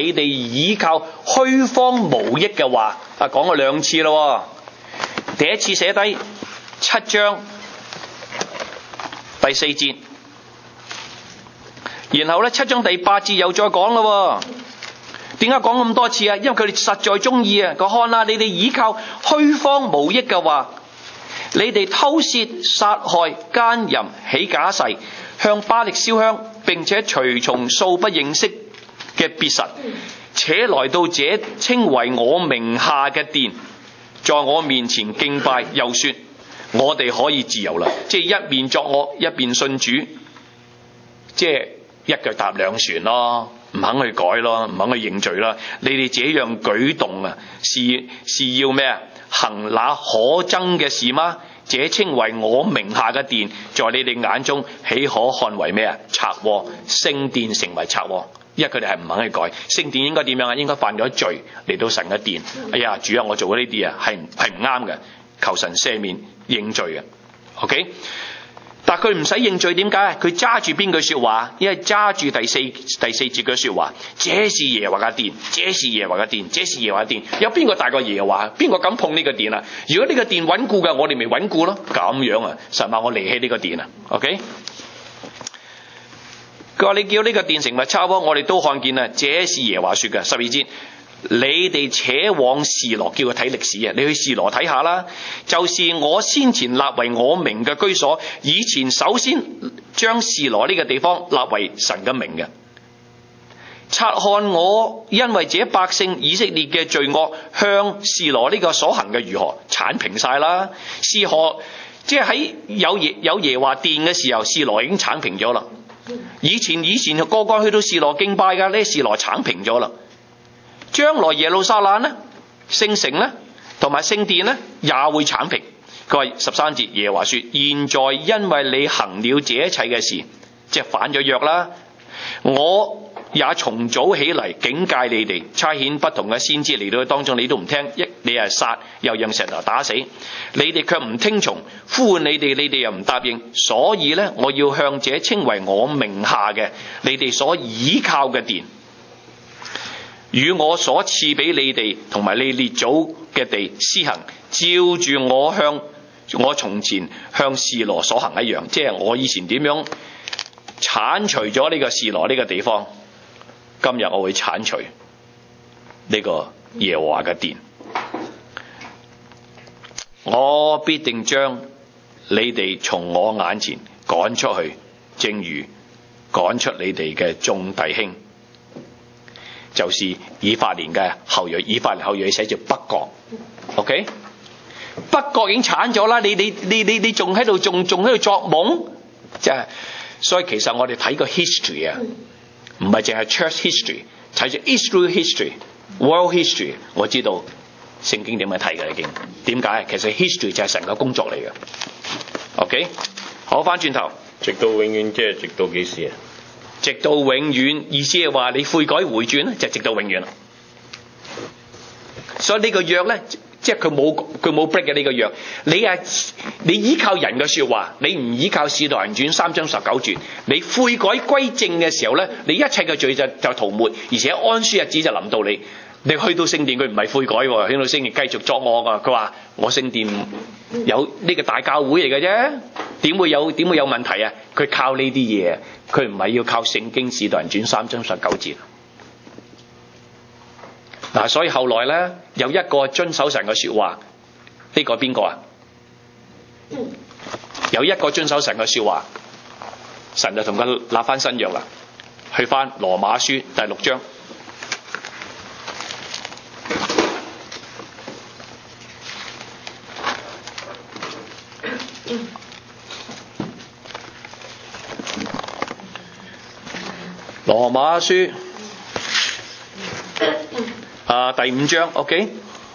虛謊無益嘅話，講過2次咯。第一次寫低7章第4節，然後咧7章第8節又再講咯。點解講咁多次啊？因為佢哋實在中意啊！看啦，你哋倚靠虛謊無益嘅話，你哋偷竊、殺害、奸淫、起假誓，向巴力燒香，並且隨從素不認識嘅別神，且來到這稱為我名下嘅殿，在我面前敬拜，又說我哋可以自由啦。即係一面作惡，一面信主，即係一腳踏兩船咯，唔肯去改咯，唔肯去認罪啦。你哋這樣舉動啊，是要咩啊？行那可憎嘅事嗎？這稱為我名下嘅殿，在你哋眼中豈可看為咩啊？賊窩，聖殿成為賊窩，因為佢哋係唔肯去改。聖殿應該點樣啊？應該犯咗罪嚟到神嘅殿。哎呀，主啊，我做咗呢啲啊，係唔啱嘅，求神赦免認罪嘅。OK， 但佢唔使認罪，點解？佢揸住邊句說話？因為揸住第四節嘅說話，這是耶和華嘅殿，這是耶和華嘅殿，這是耶和華嘅殿。有邊個大過耶和華？邊個敢碰呢個殿啊？如果呢個殿穩固嘅，我哋咪穩固咯。咁樣啊，神話我離棄呢個殿啊。OK， 佢話你叫呢個殿成為賊窩，我哋都看見啊。這是耶和華說嘅。12節。你哋且往示羅，叫佢睇歷史啊！你去示羅睇下啦，就是我先前立為我名嘅居所，以前首先將示羅呢個地方立為神嘅名嘅。察看我因為這百姓以色列嘅罪惡，向示羅呢個所行嘅如何，鏟平晒啦。示羅即係喺有耶和華殿嘅時候，示羅已經鏟平咗啦。以前個個去到示羅敬拜噶，呢示羅鏟平咗啦。將來耶路撒冷呢，聖城呢，同埋聖殿呢，也會鏟平。佢話13節，耶和華說：現在因為你行了這一切嘅事，即係反咗約啦，我也從早起嚟警戒你哋，差遣不同嘅先知嚟到當中，你都唔聽，你係殺，又用石頭打死，你哋卻唔聽從，呼喚你哋又唔答應，所以呢，我要向這稱為我名下嘅你哋所倚靠嘅殿，與我所賜俾你哋同埋你列祖嘅地施行，照住我從前向示羅所行一樣，即係我以前點樣剷除咗呢個示羅呢個地方，今日我會剷除呢個耶和華嘅殿。 我必定將你哋從我眼前趕出去，正如趕出你哋嘅眾弟兄，就是以法蓮嘅後裔。以法蓮後裔寫住北國 ，OK？ 北國已經鏟咗啦，你仲喺度作夢，即係所以其實我哋睇個 history 啊，唔係淨係 church history， 睇住 Israel history、world history， 我知道聖經點樣睇嘅已經。點解？其實 history 就係神嘅工作嚟嘅。OK， 好，翻轉頭， 直到永遠，即係直到幾時啊？ 直到永遠，意思係話你悔改回轉咧，就直到永遠啦。所以呢個約咧。即係佢冇 break 嘅呢個約，你依靠人嘅說話，你唔依靠使徒行傳3章19節，你悔改歸正嘅時候咧，你一切嘅罪就塗抹，而且安舒日子就臨到你。你去到聖殿佢唔係悔改喎，去到聖殿繼續作惡啊！佢話我聖殿有呢個大教會嚟嘅啫，點會有問題啊？佢靠呢啲嘢，佢唔係要靠聖經使徒行傳3章19節。嗱，所以後來咧有一個遵守神嘅說話，呢個係邊個啊？有一個遵守神嘅說話，神就同佢立翻新約啦。去翻羅馬書第6章，羅馬書。第5章 ，OK，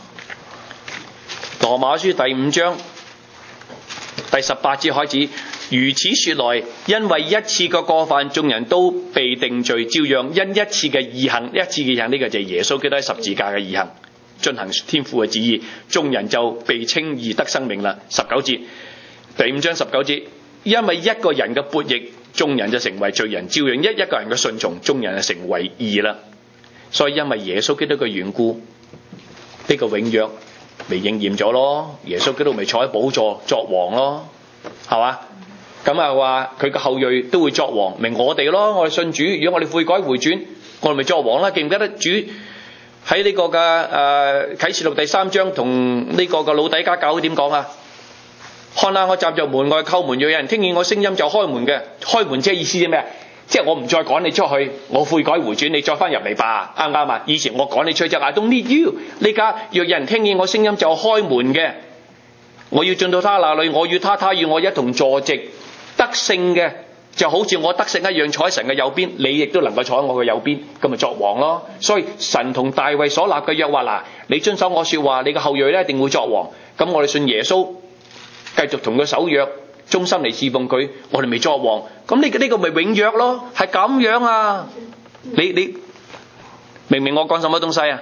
羅馬書第5章第18節開始，如此說來，因為一次嘅過犯，眾人都被定罪；照樣因一次嘅義行，呢個就係耶穌基督喺十字架嘅義行，進行天父嘅旨意，眾人就被稱義得生命啦。19節，第5章19節，因為一個人嘅悖逆，眾人就成為罪人；照樣一個人嘅順從，眾人就成為義啦。所以因為耶穌基督嘅緣故，呢個永約咪應驗咗咯。耶穌基督咪坐喺寶座作王咯，係嘛？咁啊話佢嘅後裔都會作王，咪我哋咯。我哋信主，如果我哋悔改回轉，我哋咪作王啦。記唔記得主喺呢個嘅啟示錄第3章同呢個嘅老底嘉教會點講啊？看下我站在門外叩門，若有人聽見我聲音就開門嘅。開門即係意思係咩啊？即係我唔再趕你出去，我悔改回轉，你再翻入嚟吧，啱唔啱啊？以前我趕你出去就 I don't need you， 呢家若有人聽見我聲音就開門嘅，我要進到他那裏，我與他，他與我一同坐席，得勝嘅就好似我得勝一樣，坐喺神嘅右邊，你亦都能夠坐喺我嘅右邊，咁咪作王咯。所以神同大衛所立嘅約話嗱，你遵守我說話，你嘅後裔咧一定會作王。咁我哋信耶穌，繼續同佢守約，忠心嚟侍奉佢，我哋未作王，咁呢個咪永約咯，係咁樣啊！你明唔明我講什麼東西啊？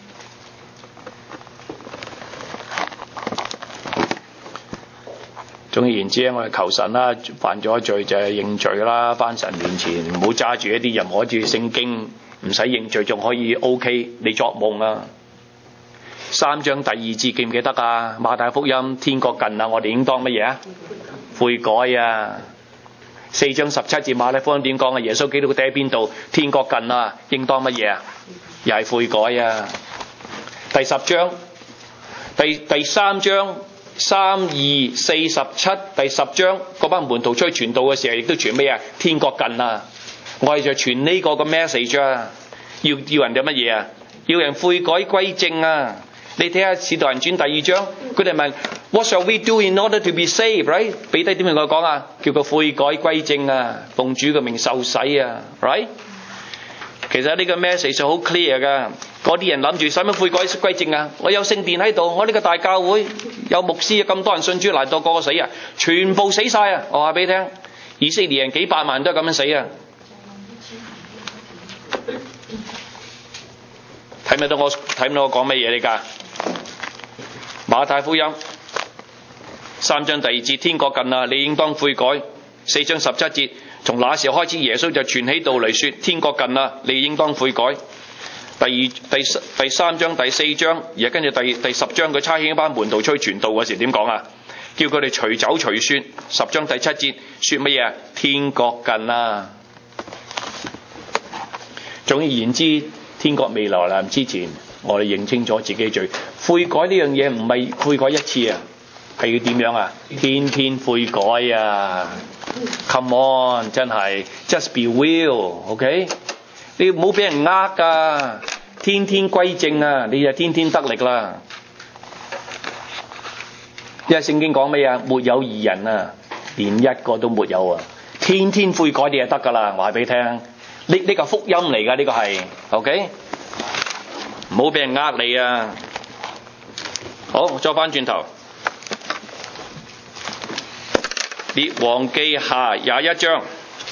總而言之，我哋求神啦，犯咗罪就係認罪啦，返神面前唔好揸住一啲任何住聖經，唔使認罪仲可以 OK， 你作夢啊！3章第2節記唔記得啊？馬太福音天國近啦，我哋應當乜嘢啊？悔改啊！4章17節馬太福音點講啊？耶穌基督喺邊度？天國近啦，應當乜嘢啊？又係悔改啊！第10章第3章3、2、4、17，第10章嗰班門徒出去傳道嘅時候，亦都傳咩啊？天國近啦！我哋就傳呢個嘅 message 啊！要人哋乜嘢啊？要人悔改歸正啊！你睇下《使徒行傳》第2章，佢哋問 What shall we do in order to be saved？ Right？ 彼得點樣講啊？叫佢悔改歸正啊，奉主嘅名受洗啊 ，right？ 其實呢個 message 好 clear 噶，嗰啲人諗住使乜悔改歸正啊？我有聖殿喺度，我呢個大教會有牧師，咁多人信主，難道個個死啊？全部死晒啊！我話俾你聽，以色列人幾百萬都係咁樣死啊！睇唔到我講乜嘢嚟㗎？馬太福音3章第2節，天國近啦，你應當悔改。4章17節，從那時候開始，耶穌就傳起道嚟說，天國近啦，你應當悔改。第3章第4章，而家跟住第10章，佢差遣一班門徒出去傳道嗰時點講啊？叫佢哋隨走隨說。10章第7節說乜嘢啊？天國近啦。總而言之，天國未來臨之前，我哋認清楚自己罪，悔改呢樣嘢唔係悔改一次啊， 係要點樣啊？天天悔改啊 ！Come on， 真係 just be real，OK？你唔好俾人呃㗎，天天歸正啊，你就天天得力啦。因為聖經講咩啊？沒有義人啊，連一個都沒有啊！天天悔改你就得㗎啦，話俾你聽。呢個福音嚟㗎，呢個係 OK？ 唔好俾人呃你啊！好，再翻轉頭，列王記下21章。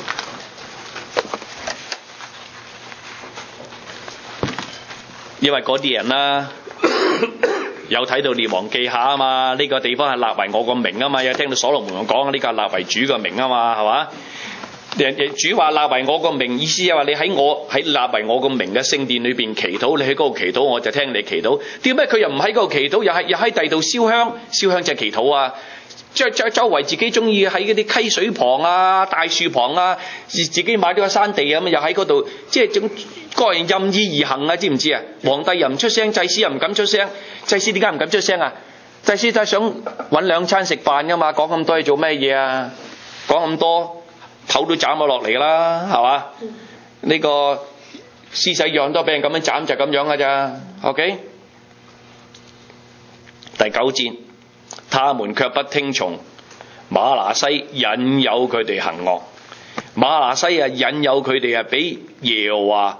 因為嗰啲人啦，有睇到列王記下啊嘛，呢個地方係立為我個名啊嘛，有聽到所羅門講呢個立為主個名啊嘛，係嘛？主話立為我個名，意思係話你喺立為我個名嘅聖殿裏邊祈禱，你喺嗰度祈禱，我就聽你祈禱。點解佢又唔喺嗰度祈禱，又喺第度燒香？燒香就係祈禱啊！周圍自己中意喺嗰啲溪水旁啊、大樹旁啊，自己買咗個山地咁，又喺嗰度，即係總個人任意而行啊！知唔知啊？皇帝又唔出聲，祭司又唔敢出聲。祭司點解唔敢出聲啊？祭司都係想搵2餐食飯噶嘛，講咁多係做咩嘢啊？講咁多頭都斬咗落嚟啦，係嘛？呢個施洗約翰都俾人咁樣斬就咁樣噶咋 ？OK？ 第9節。他們卻不聽從，瑪拿西引誘佢哋行惡。瑪拿西啊，引誘佢哋啊，比耶和華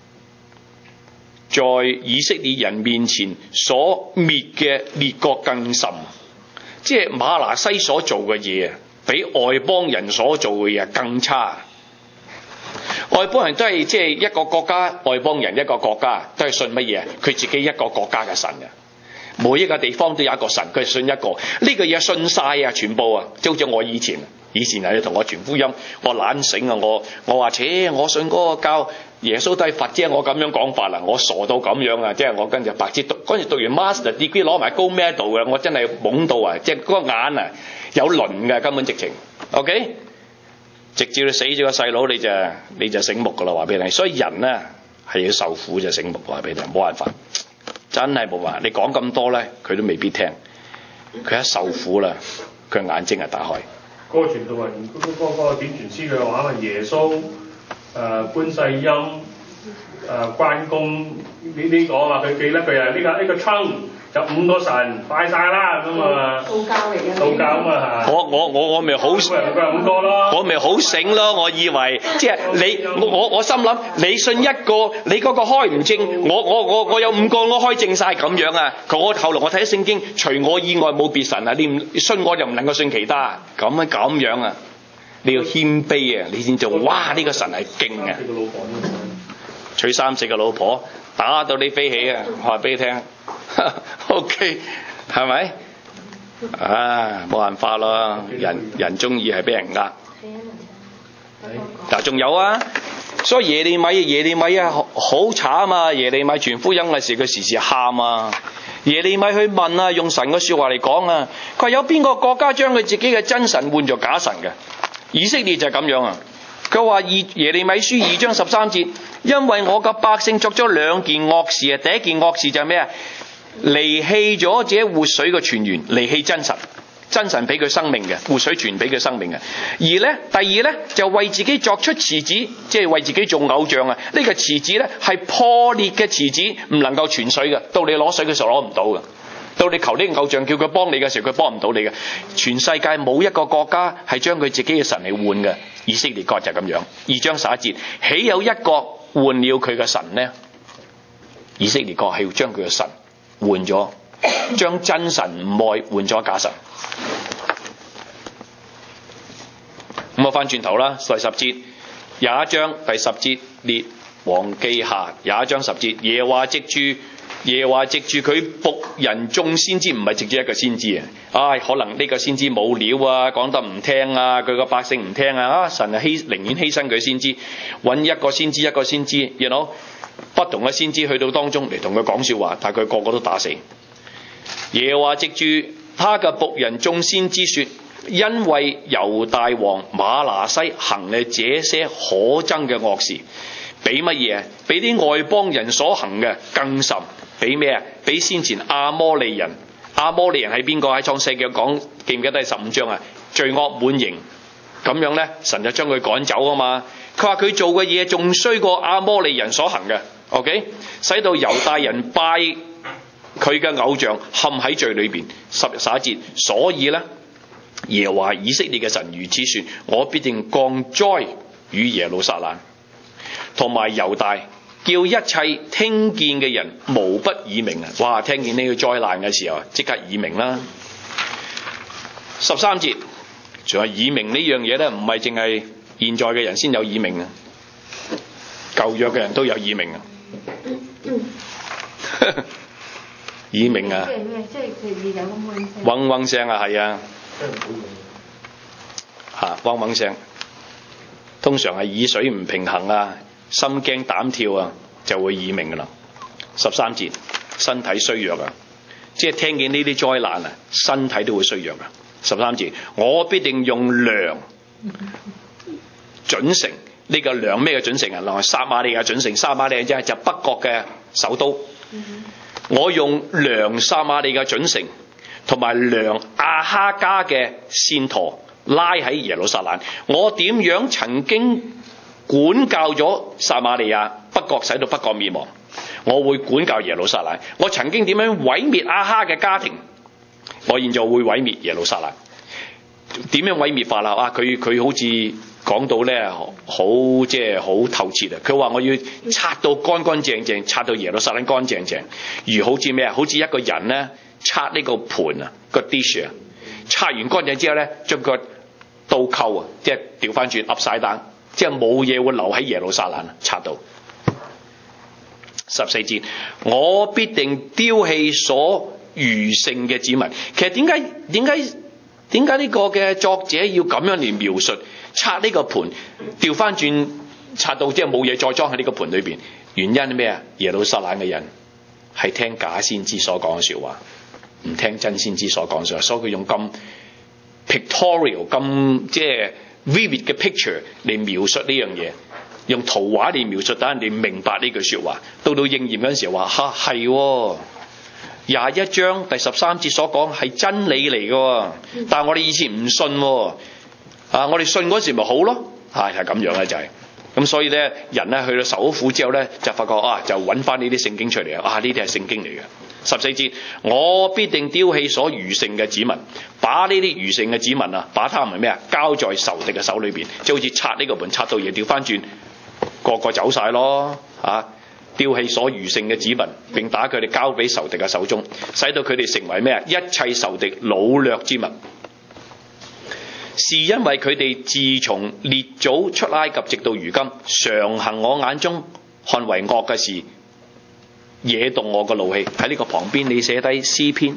在以色列人面前所滅嘅列國更甚。即係瑪拿西所做嘅嘢啊，比外邦人所做嘅嘢更差。外邦人都係即係一個國家，外邦人一個國家都係信乜嘢？佢自己一個國家嘅神嘅。每一個地方都有一個神，佢係信一個呢個嘢信晒啊，全部啊，即好似我以前人哋同我傳福音，我懶醒啊，我話我信嗰個教耶穌都係佛啫，我咁樣講法啦，我傻到咁樣啊，即係我跟住白紙讀，嗰陣讀完 master degree 攞埋高 medal 嘅，我真係懵到啊，即係嗰個眼啊有鱗嘅，根本直情 OK， 直至你死咗個細佬你就醒目噶啦，話俾你聽。所以人咧係要受苦就醒目，話俾你聽，冇辦法。真係冇話，你講咁多咧，佢都未必聽。佢一受苦啦，佢眼睛係打開。 嗰個傳道人，嗰個點傳師嘅話，耶穌、觀世音、關公呢個啊，佢記得佢啊呢個春有5個神拜晒啦咁啊。道教嚟嘅。道教啊嘛嚇。我咪好。5個咯。我咪好醒咯，我以為即係你我心諗你信一個，你嗰個開唔正，我有5個我開正晒咁樣啊！我後來我睇聖經，除我以外冇別神啊！你唔信我就唔能夠信其他，咁樣啊！你要謙卑啊！你先做哇！呢個神係勁啊！娶3、4個老婆，打到你飛起啊！我話俾你聽。OK， 係咪？啊，冇辦法咯，人中意係俾人呃。但係仲有啊，所以耶利米啊，好慘啊！耶利米傳福音嘅時，佢時時喊啊。耶利米去問啊，用神嘅說話嚟講啊，佢話有邊個國家將佢自己嘅真神換作假神嘅？以色列就係咁樣啊。佢話耶利米書2章13節，因為我嘅百姓作咗2件惡事啊。第一件惡事就係咩啊？離棄咗這活水嘅泉源，離棄真神，真神俾佢生命嘅，活水泉俾佢生命嘅。而呢，第二呢，就為自己作出池子，即係為自己做偶像啊！呢個池子呢，係破裂嘅池子，唔能夠存水嘅，到你攞水嘅時候攞唔到嘅，到你求呢個偶像叫佢幫你嘅時候，佢幫唔到你嘅。全世界冇一個國家係將佢自己嘅神嚟換嘅，以色列國就係咁樣。2章11節，豈有一國換了佢嘅神呢？以色列國係要將佢嘅神換咗，將真神唔愛換咗假神。咁我翻轉頭啦，第10節，21章第10節，列王記下21章10節，耶和華藉住佢僕人眾先知，唔係藉住一個先知啊！可能呢個先知冇料啊，講得唔聽啊，佢個百姓唔聽啊，神啊寧願犧牲佢先知，揾一個先知，you know， 不同嘅先知去到當中嚟同佢講說話，但係佢個個都打死。耶和華藉住他嘅僕人眾先知說，因為猶大王瑪拿西行嘅這些可憎嘅惡事，比乜嘢？比啲外邦人所行嘅更甚。比咩啊？比先前亞摩利人、亞亞摩利人係邊個？喺創世記講，記唔記得第15章啊？罪惡滿盈，咁樣咧，神就將佢趕走啊嘛。佢話佢做嘅嘢仲衰過亞摩利人所行嘅 ，OK， 使到猶大人拜佢嘅偶像，陷喺罪裏邊。11節，所以咧，耶和華以色列嘅神如此說：我必定降災與耶路撒冷同埋猶大，叫一切聽見嘅人無不耳鳴啊！哇，聽見呢個災難嘅時候，即刻耳鳴啦。13節，仲有耳鳴呢樣嘢咧，唔係淨係現在嘅人先有耳鳴啊，舊約嘅人都有耳鳴啊。耳鳴啊！ 即係佢有咁嘅聲。 嗡嗡聲啊，係啊，嗡嗡聲。通常係耳水唔平衡啊，心驚膽跳啊，就會耳鳴噶啦。13節，身體衰弱啊，即係聽見呢啲災難啊，身體都會衰弱啊。13節，我必定用糧準城，呢個糧咩嘅準城啊？嗱，撒瑪利亞準城，撒瑪利亞就北國嘅首都。我用糧撒瑪利亞準城，同埋糧亞哈家嘅線鉈拉喺耶路撒冷。我點樣曾經管教咗撒瑪利亞北國，使到北國滅亡，我會管教耶路撒冷。我曾經點樣毀滅亞哈嘅家庭，我現在會毀滅耶路撒冷。點樣毀滅法啊？佢好似講到咧，即係好透徹啊！佢話我要擦到乾乾淨淨，擦到耶路撒冷乾淨淨，如好似咩啊？好似一個人咧擦呢個盤啊，個 dish 啊，擦完乾淨之後咧，將個倒扣啊，即係調翻轉 upside down，即係冇嘢會留喺耶路撒冷啊！擦到14節，我必定丟棄所餘剩嘅子民。其實點解呢個嘅作者要咁樣嚟描述拆呢個盤，調翻轉拆到即係冇嘢再裝喺呢個盤裏邊？原因係咩啊？耶路撒冷嘅人係聽假先知所講嘅説話，唔聽真先知所講嘅説話，所以佢用咁 pictorial 咁即係 vivid 嘅 picture 嚟描述呢樣嘢，用圖畫嚟描述，等人哋明白呢句説話。到應驗嗰陣時話嚇係21章第13節所講係真理嚟嘅，但係我哋以前唔信我哋信嗰時咪好咯，係咁樣咧就係、是、咁。所以咧人咧去到受咗苦之後咧，就發覺就揾翻呢啲聖經出嚟呢啲係聖經嚟嘅。14節，我必定丟棄所餘剩嘅子民，把呢啲餘剩嘅子民把他們咩啊交在仇敵嘅手裏邊，即係好似拆呢個盤拆到嘢調翻轉，個走晒咯丟棄所餘剩嘅子民，並把佢哋交俾仇敵嘅手中，使到佢哋成為咩啊？一切仇敵擄掠之物。是因為佢哋自從列祖出埃及直到如今，常行我眼中看為惡嘅事，惹動我嘅怒氣。喺呢個旁邊你寫低詩篇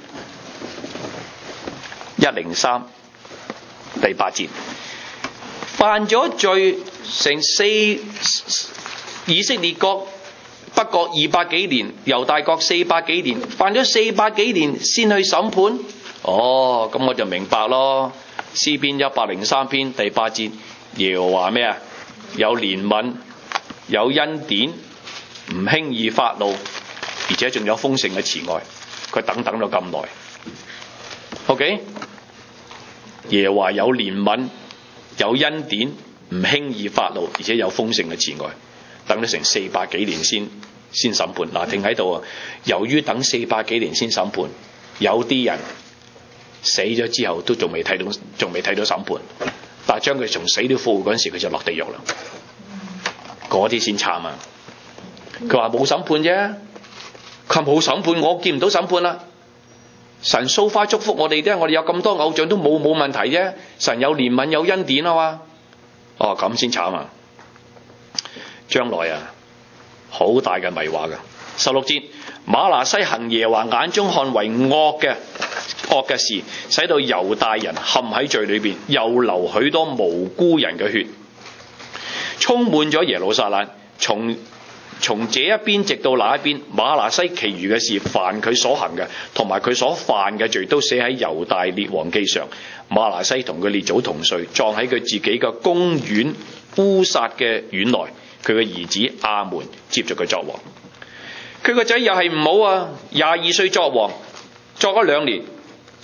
103第8節，犯咗罪成以色列國北國200幾年，猶大國400幾年，犯咗400幾年先去審判。咁我就明白咯。詩篇103篇第8節，耶和華咩啊？有憐憫，有恩典，唔輕易發怒，而且仲有豐盛嘅慈愛。佢等咗咁耐 ，OK？ 耶和華有憐憫，有恩典，唔輕易發怒，而且有豐盛嘅慈愛。等咗成400幾年先審判。停喺度由於等400幾年先審判，有啲人死咗之後都仲未睇到審判，但係將佢從死裏復活嗰陣時，佢就落地獄啦。嗰啲先慘啊！佢話冇審判啫，佢話冇審判，我見唔到審判啦。神so far祝福我哋啫，我哋有咁多偶像都冇問題啫。神有憐憫有恩典啊嘛。咁先慘啊！將來好大嘅迷惑㗎。16節，瑪拿西行耶和華眼中看為惡嘅事，使到猶大人陷喺罪裏邊，又流許多無辜人嘅血，充滿咗耶路撒冷。從這一邊直到那一邊，瑪拿西其餘嘅事，凡佢所行嘅同埋佢所犯嘅罪，都寫喺猶大列王記上。瑪拿西同佢列祖同睡，葬喺佢自己嘅公園烏撒嘅院內。佢嘅兒子亞門接續佢作王。佢個仔又係唔好22歲作王，作咗2年，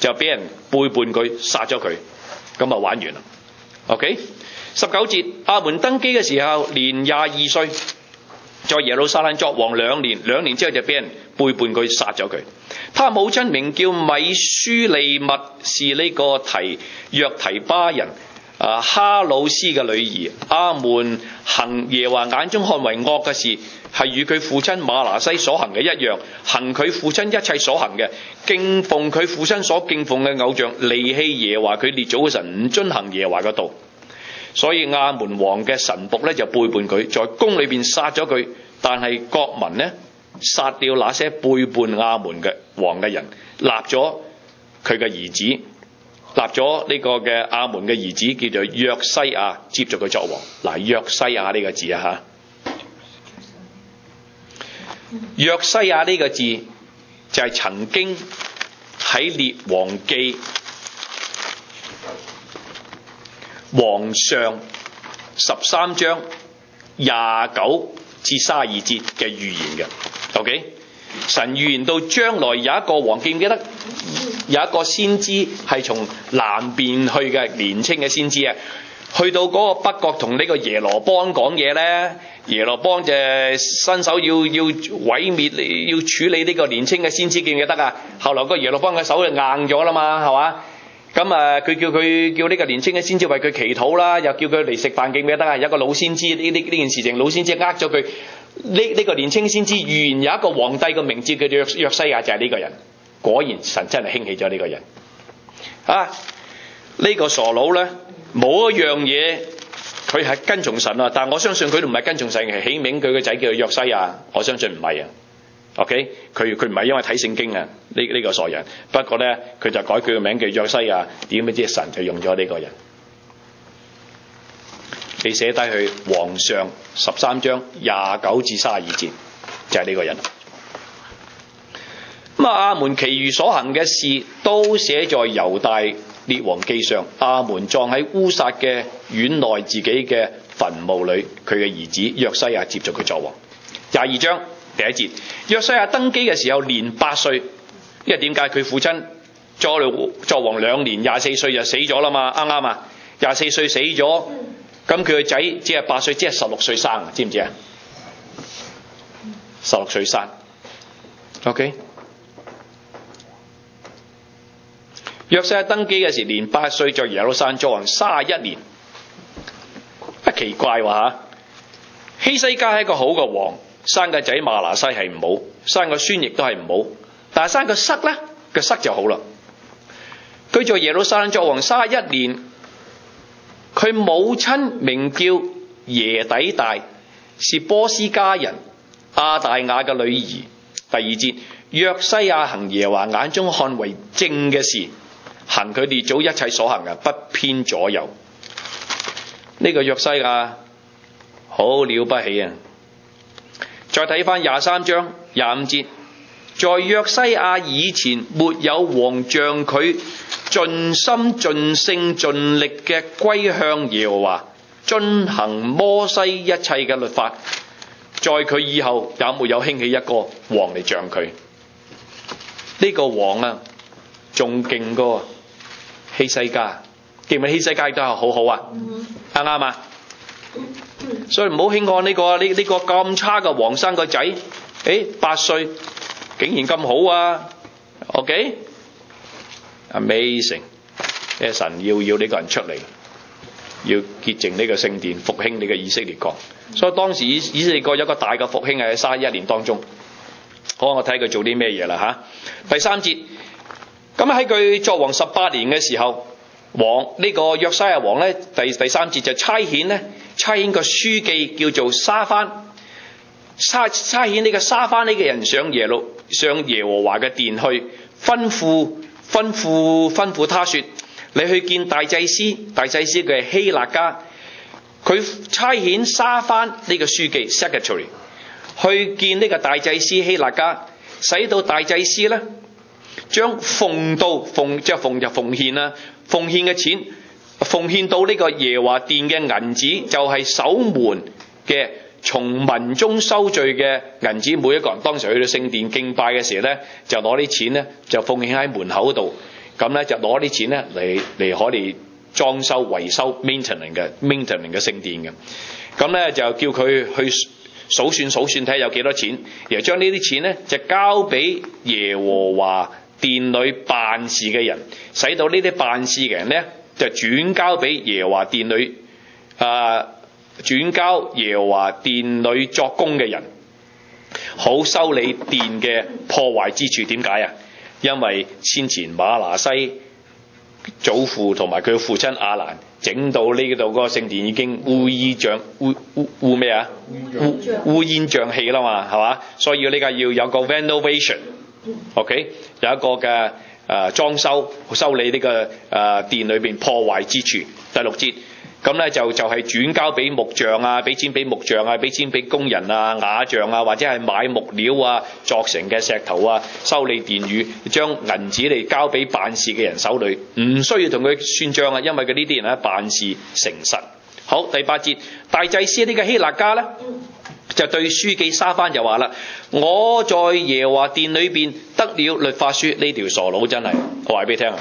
就俾人背叛佢，殺咗佢，咁啊玩完啦。OK， 19節，亞門登基嘅時候年22歲，在耶路撒冷作王2年，2年之後就俾人背叛佢，殺咗佢。他母親名叫米書利密，是呢個約提巴人哈魯斯嘅女兒。亞門行耶和華眼中看為惡嘅事，係與佢父親馬拿西所行嘅一樣，行佢父親一切所行嘅，敬奉佢父親所敬奉嘅偶像，離棄耶和華佢列祖嘅神，唔遵行耶和華嘅道。所以亞門王嘅臣僕咧就背叛佢，在宮裏邊殺咗佢。但係國民呢，殺掉那些背叛亞門嘅王嘅人，立咗佢嘅兒子，立咗呢個嘅亞門嘅兒子叫做約西亞，接續佢作王。嗱，約西亞呢個字啊嚇，約西亞呢個字就係曾經喺列王記王上13章29至32節嘅預言嘅。 OK， 神預言到將來有一個王，記唔記得有一個先知係從南邊去嘅年青嘅先知啊，去到嗰個北國同呢個耶羅邦講嘢呢，耶羅邦就伸手要毀滅，要處理呢個年青嘅先知，記唔記得啊？後來個耶羅邦嘅手就硬咗啦嘛，係嘛？咁佢叫呢個年青嘅先知為佢祈禱啦，又叫佢嚟食飯，記唔記得啊？有一個老先知，呢件事情老先知呃咗佢，呢個年青先知預言有一個皇帝嘅名字叫做約西亞，就係呢個人。果然神真係興起咗呢個人啊！呢個傻佬呢，冇一樣嘢佢係跟從神啊，但我相信佢都唔係跟從神，係起名佢個仔叫做約西亞，我相信唔係啊。OK， 佢唔係因為睇聖經啊，呢個傻人。不過呢，佢就改佢個名叫約西亞，點不知神就用咗呢個人。你寫低去王上13章29至32節，就係呢個人。咁亞門其餘所行嘅事都寫在猶大列王記上。亞門葬喺烏撒嘅院內自己嘅墳墓裏，佢嘅兒子約西亞接續佢作王。22章第1節，約西亞登基嘅時候年8歲，因為點解佢父親作王2年，24歲就死咗啦嘛，啱唔啱啊？24歲死咗，咁佢個仔只係8歲，即係16歲生，知唔知啊？16歲生 ，OK。約西亞登基嘅時年8歲，在耶路撒冷作王31年。不奇怪喎嚇，希西家係一個好嘅王。生個仔馬拿西係唔好，生個孫亦都係唔好，但係生個塞呢，個塞就好啦。佢在耶路撒冷作王31年，佢母親名叫耶底大，是波斯家人亞大雅嘅女兒。第2節，約西亞行耶和華眼中看為正嘅事，行佢列祖一切所行嘅，不偏左右。呢個約西亞好了不起啊！再睇翻23章25節，在約西亞以前沒有王像佢盡心盡性盡力嘅歸向耶和華，遵行摩西一切嘅律法。在佢以後也沒有興起一個王嚟像佢。呢個王啊，仲勁過希西家，記唔記得希西家亦都係好好啊？啱唔啱啊？所以唔好輕看呢個咁差嘅王生個仔，8歲竟然咁好啊 ！OK，amazing，神要呢個人出嚟，要潔淨呢個聖殿，復興呢個以色列國。所以當時以色列國有一個大嘅復興係喺31年當中。好，我睇佢做啲咩嘢啦嚇。第3節，咁喺佢作王18年嘅時候，呢個約西亞王咧，第3節就差遣個書記叫做沙番，差遣呢個沙番呢個人上耶和華嘅殿去，吩咐他說：你去見大祭司佢係希勒家。佢差遣沙番呢個書記 secretary 去見呢個大祭司希勒家，使到大祭司呢將奉獻嘅錢奉獻到呢個耶和華殿嘅銀子，就係守門嘅從民中收聚嘅銀子。每一個人當時去到聖殿敬拜嘅時候呢，就攞啲錢呢就奉獻喺門口度。 咁咧就攞啲錢咧嚟可以裝修維修 maintenance 嘅聖殿嘅。咁咧就叫佢去數算睇下有幾多錢，然後將呢啲錢咧就交俾耶和華殿裏辦事嘅人，使到呢啲辦事嘅人咧就轉交俾耶和華殿裏轉交耶和華殿裏作工嘅人，好修理殿嘅破壞之處。點解啊？因為先前馬拿西祖父同埋佢父親亞蘭整到呢度嗰個聖殿已經烏煙瘴氣啦嘛，係嘛？所以呢家要有個 renovation，OK，有一個嘅裝修修理呢個殿裏邊破壞之處。第6節。咁咧就係轉交俾木匠啊，俾錢俾木匠啊，俾錢俾工人啊、瓦匠啊，或者係買木料啊作成嘅石頭啊，修理殿宇，將銀紙嚟交俾辦事嘅人手裏，唔需要同佢算賬啊，因為佢呢啲人咧辦事誠實。好，第8節，大祭司呢個希勒家咧就對書記沙番就話啦：我在耶和華殿裏邊得了律法書。呢條傻佬真係，我話俾你聽啊，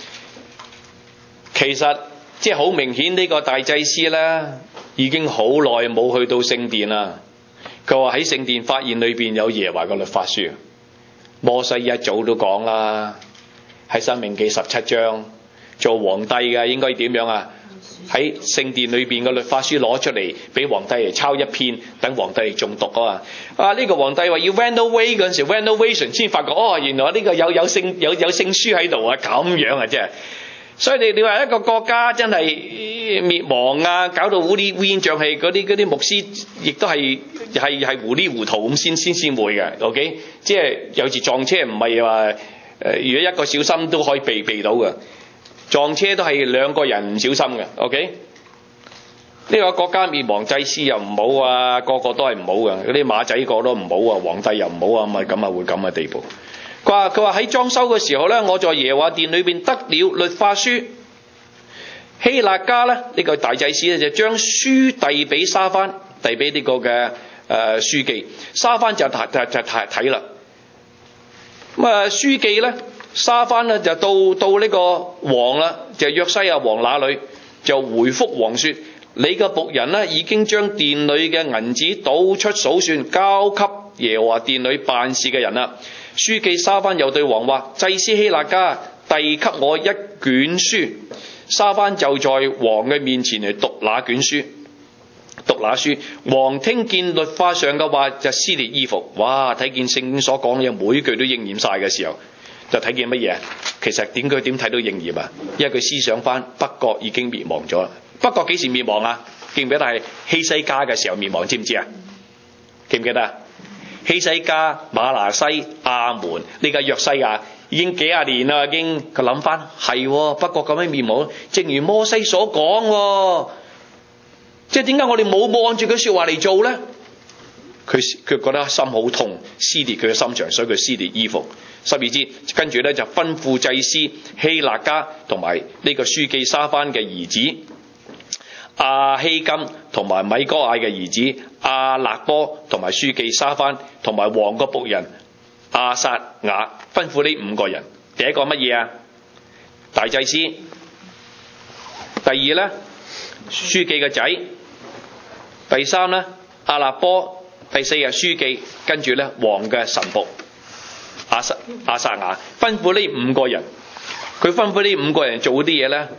其實即係好明顯呢個大祭司咧已經好耐冇去到聖殿啦。佢話喺聖殿發現裏邊有耶和華嘅律法書。摩西一早都講啦，喺申命記17章，做皇帝嘅應該點樣啊？喺聖殿裏邊嘅律法書攞出嚟俾皇帝嚟抄一篇，等皇帝嚟誦讀啊嘛。呢個皇帝話要 renovate 嗰陣時 renovation 先發覺原來呢個有聖書喺度啊，咁樣啊真係。所以你話一個國家真係滅亡啊，搞到烏煙瘴氣，嗰啲牧師亦都係糊裡糊塗咁先會嘅。OK， 即係有時撞車唔係話如果一個小心都可以避到嘅，撞車都係兩個人唔小心嘅。OK， 呢個國家滅亡，祭司又唔好啊，個都係唔好嘅，嗰啲馬仔個都唔好啊，皇帝又唔好啊，咪咁啊會咁嘅地步。佢話喺裝修嘅時候咧，我在耶和華殿裏邊得了律法書。希勒家咧呢個大祭司咧就將書遞俾沙番，遞俾呢個嘅書記。沙番就睇啦。咁書記咧沙番咧就到呢個王啦，就約西亞王那裏就回覆王說：你嘅僕人咧已經將殿裏嘅銀子倒出數算，交給耶和華殿裏辦事嘅人啦。書記沙番又對王話：祭司希勒家遞給我一卷書。沙番就在王嘅面前嚟讀那卷書，讀那書。王聽見律法上嘅話就撕裂衣服。哇！睇見聖經所講嘅每句都應驗晒嘅時候，就睇見乜嘢？其實點睇到應驗啊？因為佢思想翻北國已經滅亡咗啦。北國幾時滅亡啊？記唔記得係希西家嘅時候滅亡？知唔知啊？記唔記得啊？希西家、馬拿西、亞門，呢個約西亞已經幾廿年啦，已經佢諗翻係北國咁樣滅亡，正如摩西所講，即係點解我哋冇按住佢說話嚟做咧？佢覺得心好痛，撕裂佢嘅心腸，所以佢撕裂衣服。12節跟住咧就吩咐祭司希勒家同埋呢個書記沙番嘅兒子亞希金同埋米哥亞嘅兒子亞勒波同埋書記沙番同埋王個僕人亞撒雅，吩咐呢5個人。第一個乜嘢啊？大祭司。第二咧書記嘅仔。第三咧亞勒波。第4係書記，跟住咧王嘅臣僕亞撒雅，吩咐呢5個人。佢吩咐呢5個人做啲嘢咧，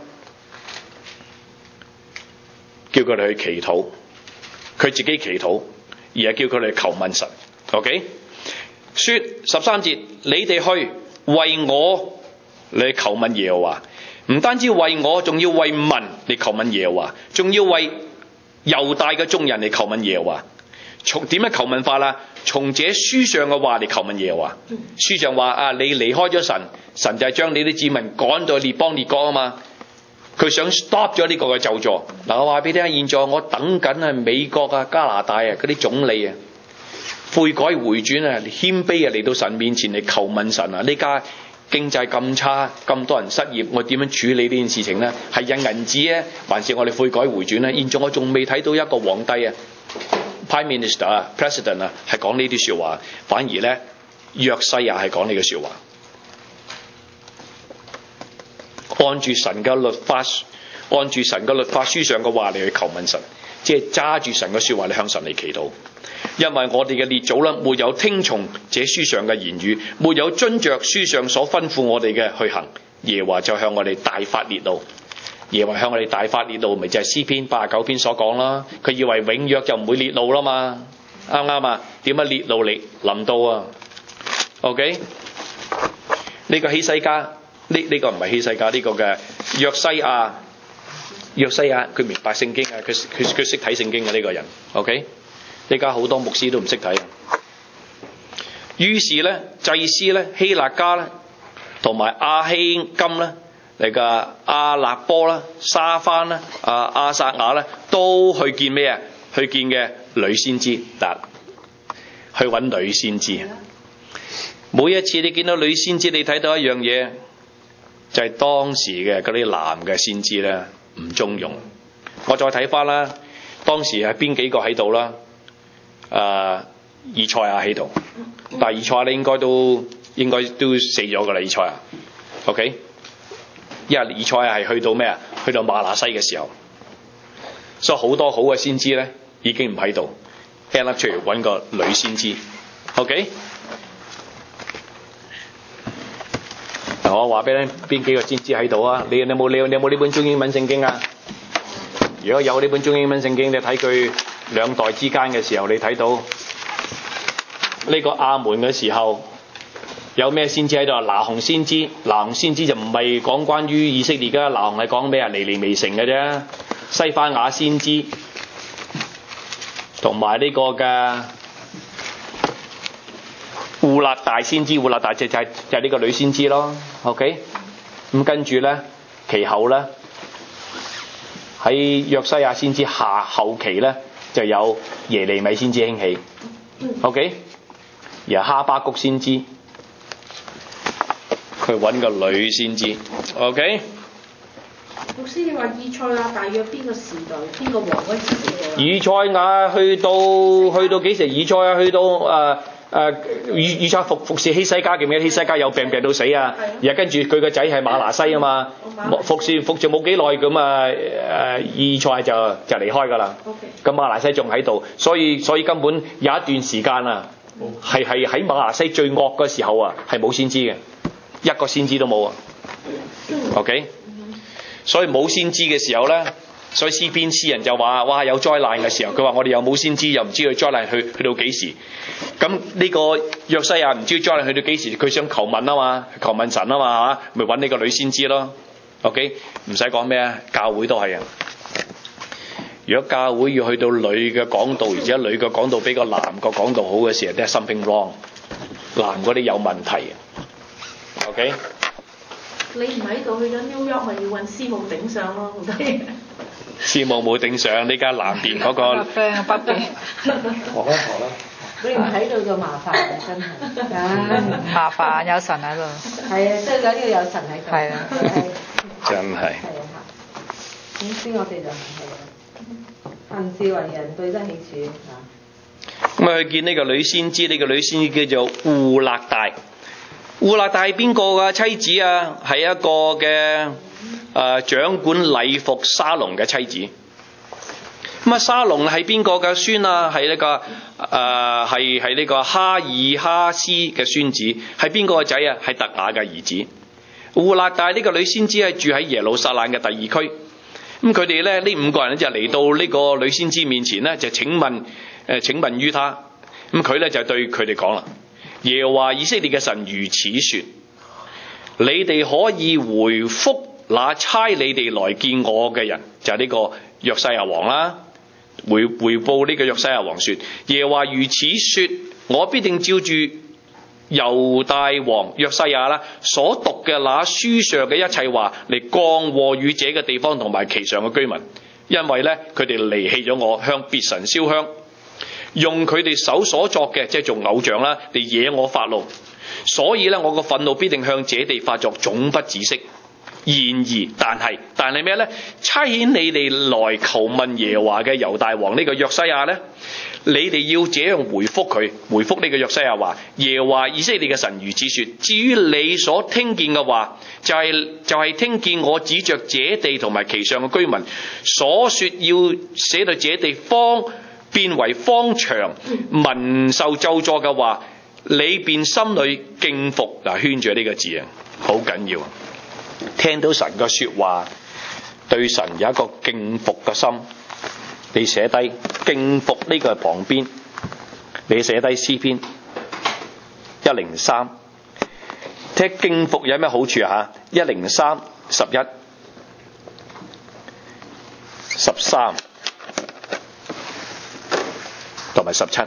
叫佢哋去祈禱，佢自己祈禱，而係叫佢哋求問神。OK， 說13節，你哋去為我嚟求問耶和華，唔單止為我，仲要為民嚟求問耶和華，仲要為猶大嘅眾人嚟求問耶和華。從點樣求問法啦？從這書上嘅話嚟求問耶和華。書上話你離開咗神，神就係將你啲子民趕到列邦列國啊嘛。佢想 stop 咗呢個嘅咒詛。我話俾你聽，現在我等緊美國加拿大嗰啲總理悔改回轉謙卑嚟到神面前嚟求問神啊！呢家經濟咁差，咁多人失業，我點樣處理呢件事情呢？係印銀紙還是我哋悔改回轉呢？現在我仲未睇到一個皇帝Prime Minister President 係講呢啲說話，反而咧約西亞係講呢個說話。 按住神嘅律法書上嘅話嚟去求問神，即係揸住神嘅說話嚟向神嚟祈禱。因為我哋嘅列祖咧，沒有聽從這書上嘅言語，沒有遵着書上所吩咐我哋嘅去行，耶和華就向我哋大發烈怒。耶和華向我哋大發烈怒，咪就係詩篇89篇所講啦。佢以為永約就唔會烈怒啦嘛，啱唔啱啊？點解烈怒嚟臨到啊 ？OK， 呢個希西家，呢個唔係希西家，呢個嘅約西亞，佢明白聖經啊，佢識睇聖經嘅呢個人。OK， 呢家好多牧師都唔識睇。於是咧，祭司咧，希勒家咧，同埋亞希金咧，嚟個亞勒波啦、沙番啦、亞撒雅咧，都去見咩啊？去見嘅女先知，去揾女先知。每一次你見到女先知，你睇到一樣嘢，就係當時嘅嗰啲男嘅先知咧，唔中用。我再睇翻啦，當時係邊幾個喺度啦？以賽亞喺度，但係以賽亞咧應該都死咗噶啦，以賽亞。OK， 因為以賽亞係去到咩啊？去到馬拿西嘅時候，所以好多好嘅先知咧已經唔喺度 ，end up 出嚟揾個女先知。OK， 嗱我話俾你邊幾個先知喺度啊？你有冇呢本中英文聖經啊？如果有呢本中英文聖經，你睇佢兩代之間嘅時候，你睇到呢個亞門嘅時候有咩先知喺度啊？拿鴻先知就唔係講關於以色列㗎，拿鴻係講咩啊？尼尼微城嘅啫。西番雅先知同埋呢個嘅戶勒大先知，戶勒大就係呢個女先知咯。OK， 咁跟住咧，其後咧喺約西亞先知後期咧就有耶利米先知興起。OK， 而哈巴谷先知佢揾個女先知。OK， 牧師，你話以賽亞大約邊個時代邊個王嗰時嘅？ 以賽亞去到幾時？以賽亞去到以賽服侍希西家嘅咩？希西家有病到死啊！然後跟住佢個仔係馬拿西啊嘛，服侍冇幾耐咁以賽就離開㗎啦。咁馬拿西仲喺度，所以根本有一段時間啊，係喺馬拿西最惡嘅時候啊，係冇先知嘅，一個先知都冇啊。OK， 所以冇先知嘅時候咧，所以詩篇詩人就話：哇，有災難嘅時候，佢話我哋又冇先知，又唔知佢災難去到幾時。咁呢個約西亞唔知災難去到幾時，佢想求問啊嘛，求問神啊嘛，咪揾呢個女先知咯。OK， 唔使講咩啊，教會都係啊。如果教會要去到女嘅講道，而且女嘅講道比個男嘅講道好嘅時候，都係 something wrong， 男嗰啲有問題。OK。 你唔喺度，去咗 New York 咪要揾師母頂上咯，好多嘢。 師母冇頂上，呢家南邊嗰個。北邊。 學啦。 你唔喺度就麻煩啦，真係。 麻煩有神喺度。 係啊，最緊要有神喺度。 係啊。 真係。 係啊，總之我哋就唔係啦，行事為人對得起主嚇。 咁去見呢個女先知，呢個女先知叫做戶勒大。戶勒大係邊個嘅妻子啊？係一個嘅掌管禮服沙龍嘅妻子。咁沙龍係邊個嘅孫啊？係呢個係呢個哈爾哈斯嘅孫子。係邊個嘅仔啊？係特雅嘅兒子。戶勒大呢個女先知係住喺耶路撒冷嘅第二區。咁佢哋咧呢5個人就嚟到呢個女先知面前咧，就請問於他。咁佢咧就對佢哋講啦。耶和華以色列嘅神如此說：你哋可以回覆那差你哋來見我嘅人，就係呢個約西亞王啦。回報呢個約西亞王說：耶和華如此說，我必定照住猶大王約西亞啦所讀嘅那書上嘅一切話嚟降禍與這個地方同埋其上嘅居民，因為咧佢哋離棄咗我，向別神燒香，用佢哋手所作嘅，即係做偶像啦，嚟惹我發怒。所以咧，我個憤怒必定向這地發作，總不止息。然而，但係咩咧？差遣你哋來求問耶和華嘅猶大王呢個約西亞咧， 你哋要這樣回覆佢，回覆呢個約西亞話：耶和華以色列嘅神如此說，至於你所聽見嘅話，就係聽見我指着這地同埋其上嘅居民所說要寫到這地方變為荒場，民受咒詛嘅話，你便心裏敬服。嗱，圈住呢個字啊，好緊要。聽到神嘅說話，對神有一個敬服嘅心，你寫低敬服呢個旁邊，你寫低詩篇103。聽敬服有咩好處啊？103、11、13同埋17。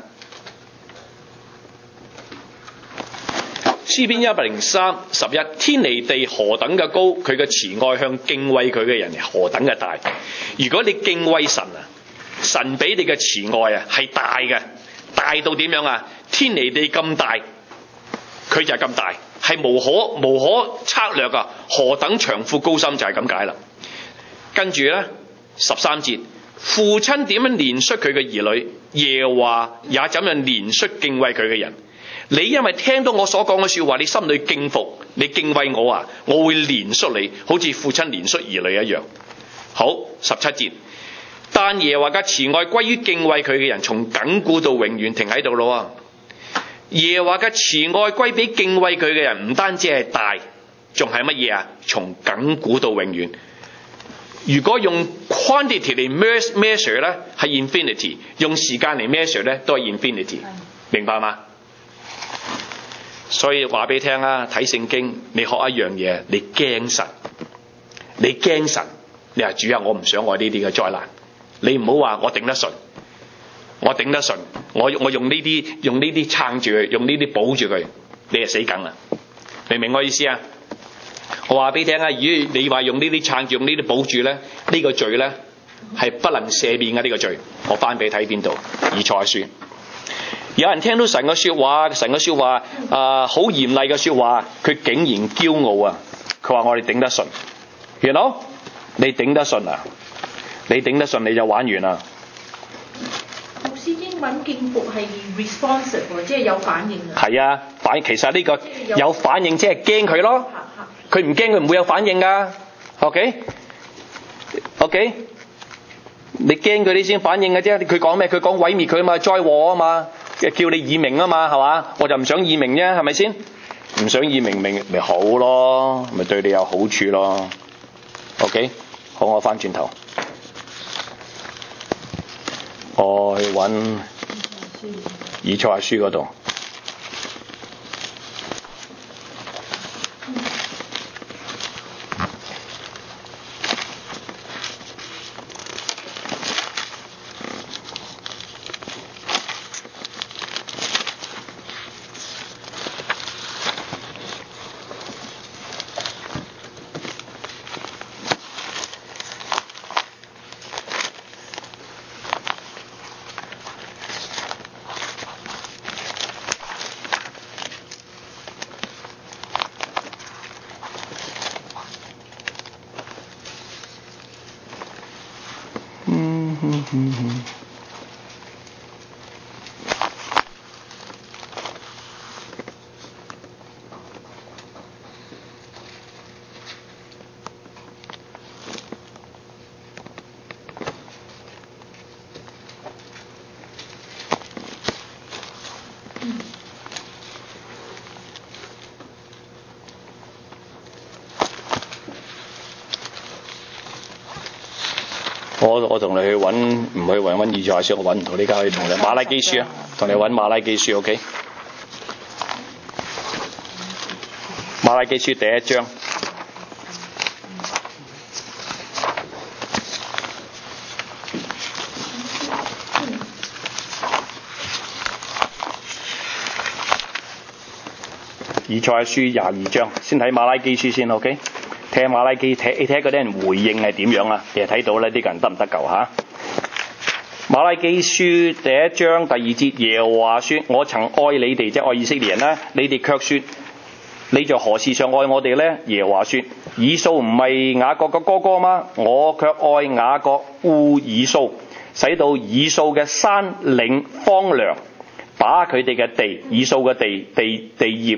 詩篇103、11，天離地何等嘅高，佢嘅慈愛向敬畏佢嘅人何等嘅大。如果你敬畏神啊，神俾你嘅慈愛啊係大嘅，大到點樣啊？天離地咁大，佢就係咁大，係無可測略啊！何等長闊高深就係咁解啦。跟住咧13節，父親點樣憐恤佢嘅兒女，耶和華也怎樣憐恤敬畏佢嘅人。你因為聽到我所講嘅說話，你心裏敬服，你敬畏我啊，我會憐恤你，好似父親憐恤兒女一樣。好，17節，但耶和華嘅慈愛歸於敬畏佢嘅人，從亙古到永遠。停喺度咯。耶和華嘅慈愛歸俾敬畏佢嘅人，唔單止係大，仲係乜嘢啊？從亙古到永遠。如果用 quantity 嚟 measure 咧，係 infinity； 用時間嚟 measure 咧，都係 infinity。明白嗎？所以話俾你聽啊，睇聖經，你學一樣嘢，你驚神，你話主啊，我唔想我呢啲嘅災難，你唔好話我頂得順，我用呢啲撐住佢，用呢啲保住佢，你係死梗啦！明唔明我意思啊？我話俾你聽啊，如果你話用呢啲撐住，用呢啲保住咧，呢個罪咧係不能赦免嘅呢個罪。我翻俾你睇邊度？以賽亞書。有人聽到神嘅說話好嚴厲嘅說話，佢竟然驕傲啊！佢話我哋頂得順，you know？你頂得順啊？你頂得順你就玩完啦。 牧師，英文敬服係 responsive， 即係有反應啊。係啊，其實呢個有反應即係驚佢咯。佢唔驚佢唔會有反應噶。OK， 你驚佢你先反應嘅啫。佢講咩？佢講毀滅佢啊嘛，災禍啊嘛。叫你耳鳴啊嘛，係嘛？我就唔想耳鳴啫，係咪先？唔想耳鳴咪好咯，咪對你有好處咯。OK， 好，我翻轉頭，我去揾以賽亞書嗰度。我同你去揾，唔去揾以賽亞書，我揾唔到，呢家可以同你馬拉基書啊，同你揾馬拉基書 ，OK？ 馬拉基書第1章，以賽亞書22章，先睇馬拉基書先 ，OK？聽馬拉基睇嗰啲人回應係點樣啊？你就睇到咧，呢個人得唔得救嚇？馬拉基書第1章第2節，耶和華說：我曾愛你哋，即係愛以色列人啦，你哋卻說：你在何事上愛我哋呢？耶和華說：以掃唔係雅各嘅哥哥嗎？我卻愛雅各惡以掃， 使到以掃嘅山嶺荒涼，把佢哋嘅地，以掃嘅地業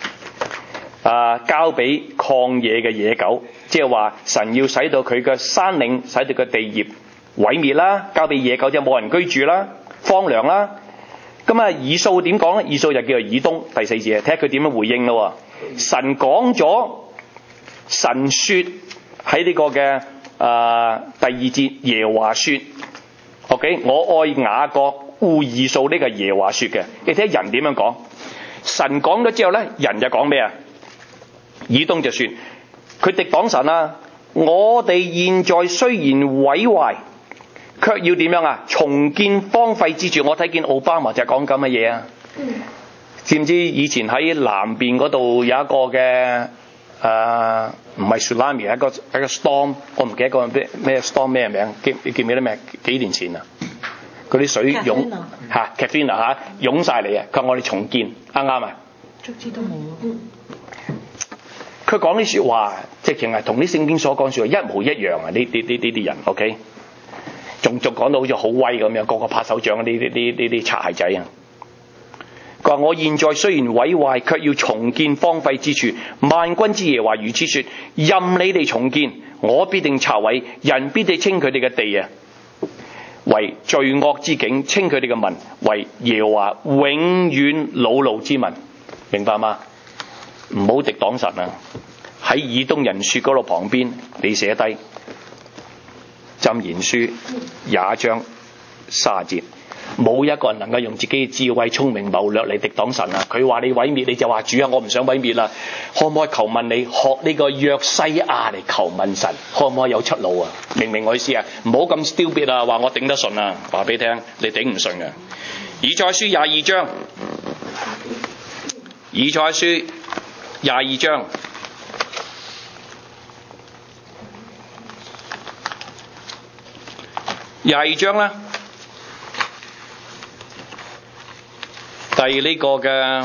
交俾曠野嘅野狗，即係話神要使到佢嘅山嶺，使到個地業毀滅啦，交俾野狗，就冇人居住啦，荒涼啦。咁啊，以掃點講咧？以掃就叫做以東，第4節，睇下佢點樣回應咯。神講咗，神說喺呢個嘅第2節，耶和華說 ，OK， 我愛雅各，惡以掃，呢個耶和華說嘅。你睇下人點樣講？神講咗之後咧，人就講咩啊？以東就說，佢敵擋神啊！我哋現在雖然毀壞，卻要點樣啊？重建荒廢之處。我睇見奧巴馬就係講咁嘅嘢啊！知唔知以前喺南邊嗰度有一個嘅唔係 tsunami， 係一個 storm， 我唔記得個咩 storm 咩名，你記唔記得咩？幾年前啊，嗰啲水湧嚇 Katrina 湧晒嚟啊！佢話我哋重建，啱唔啱啊？ 卒之都冇。 佢講啲説話，直情係同啲聖經所講説話一模一樣啊！呢啲人 ，OK， 仲講到好似好威咁樣，個個拍手掌啊！呢啲擦鞋仔啊！佢話：我現在雖然毀壞，卻要重建荒廢之處。萬軍之耶和華如此說：任你哋重建，我必定拆毀，人必定稱佢哋嘅地啊為罪惡之境，稱佢哋嘅民為耶和華永遠惱怒之民。明白嗎？唔好敵擋神啊！喺以東人說嗰度旁邊，你寫低箴言書20章30節。冇一個人能夠用自己嘅智慧、聰明、謀略嚟敵擋神啊！佢話你毀滅，你就話主啊，我唔想毀滅啦。可唔可以求問你學呢個約西亞嚟求問神？可唔可以有出路啊？明唔明我意思啊？唔好咁 stupid 啊！話我頂得順啊！話俾你聽，你頂唔順啊！以賽書22章，以賽書22章。22章啦。呢個嘅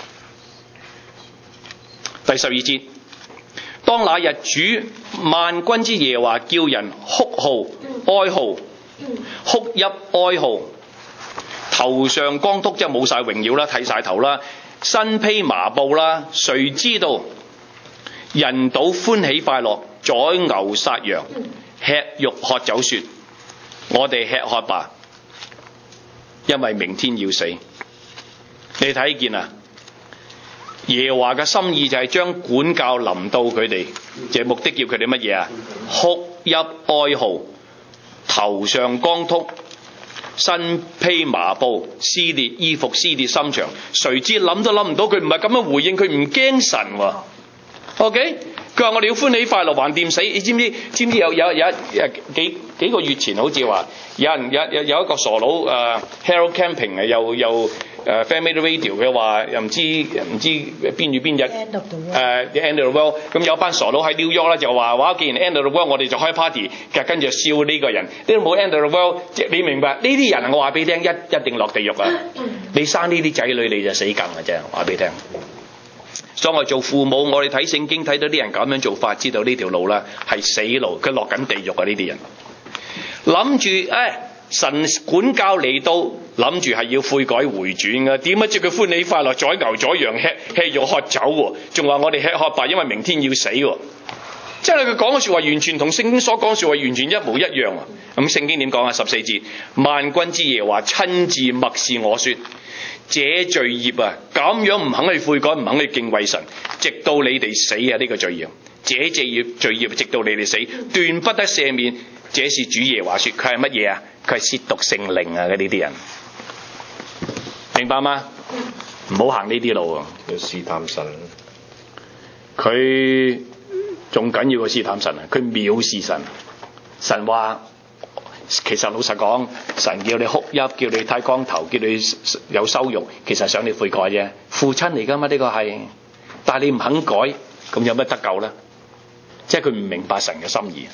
第12節，當那日主萬軍之耶和華叫人哭號、哀號、哭泣、哀號，頭上光禿，即係冇晒榮耀啦，剃晒頭啦，身披麻布啦，誰知道人倒歡喜快樂，宰牛殺羊，吃肉喝酒，說我哋吃喝吧，因為明天要死。你睇見啊？耶和華嘅心意就係將管教臨到佢哋，就係目的叫佢哋乜嘢啊？哭泣哀號，頭上光禿，身披麻布，撕裂衣服，撕裂心腸。誰知諗都諗唔到，佢唔係咁樣回應，佢唔驚神喎。OK， 佢話我哋要歡喜快樂，還掂死。你知唔知有幾個月前好似話有一個傻佬Harold Camping 啊，又Family Radio 嘅話又唔知邊日The End of the World， 咁有班傻佬喺 New York 啦，就話既然 End of the World 我哋就開 party， 跟住笑呢個人，呢都冇 End of the World， 你明白呢啲人我話俾你聽一定落地獄啊！你生呢啲仔女你就死梗嘅啫，話俾你聽。所以我做父母，我哋睇聖經睇到啲人咁樣做法，知道呢條路啦係死路，佢落緊地獄啊！呢啲人諗住神管教嚟到，諗住係要悔改回轉嘅，點解知佢歡喜快樂，宰牛宰羊，吃肉喝酒喎？仲話我哋吃喝吧，因為明天要死喎！即係佢講嘅説話完全同聖經所講嘅説話完全一模一樣啊！咁聖經點講啊？14節，萬軍之耶和華親自默示我說：這罪孽啊，咁樣唔肯去悔改，唔肯去敬畏神，直到你哋死啊！呢個罪孽，這罪孽直到你哋死，斷不得赦免。這是主耶和華說，佢係乜嘢啊？佢係褻瀆聖靈啊！呢啲人明白嗎？唔好行呢啲路啊！ 要試探神， 佢仲緊要過試探神啊！佢藐視神。神話其實老實講，神叫你哭泣，叫你剃光頭，叫你有羞辱，其實想你悔改啫。父親嚟㗎嘛，呢個係，但係你唔肯改，咁有乜得救咧？即係佢唔明白神嘅心意。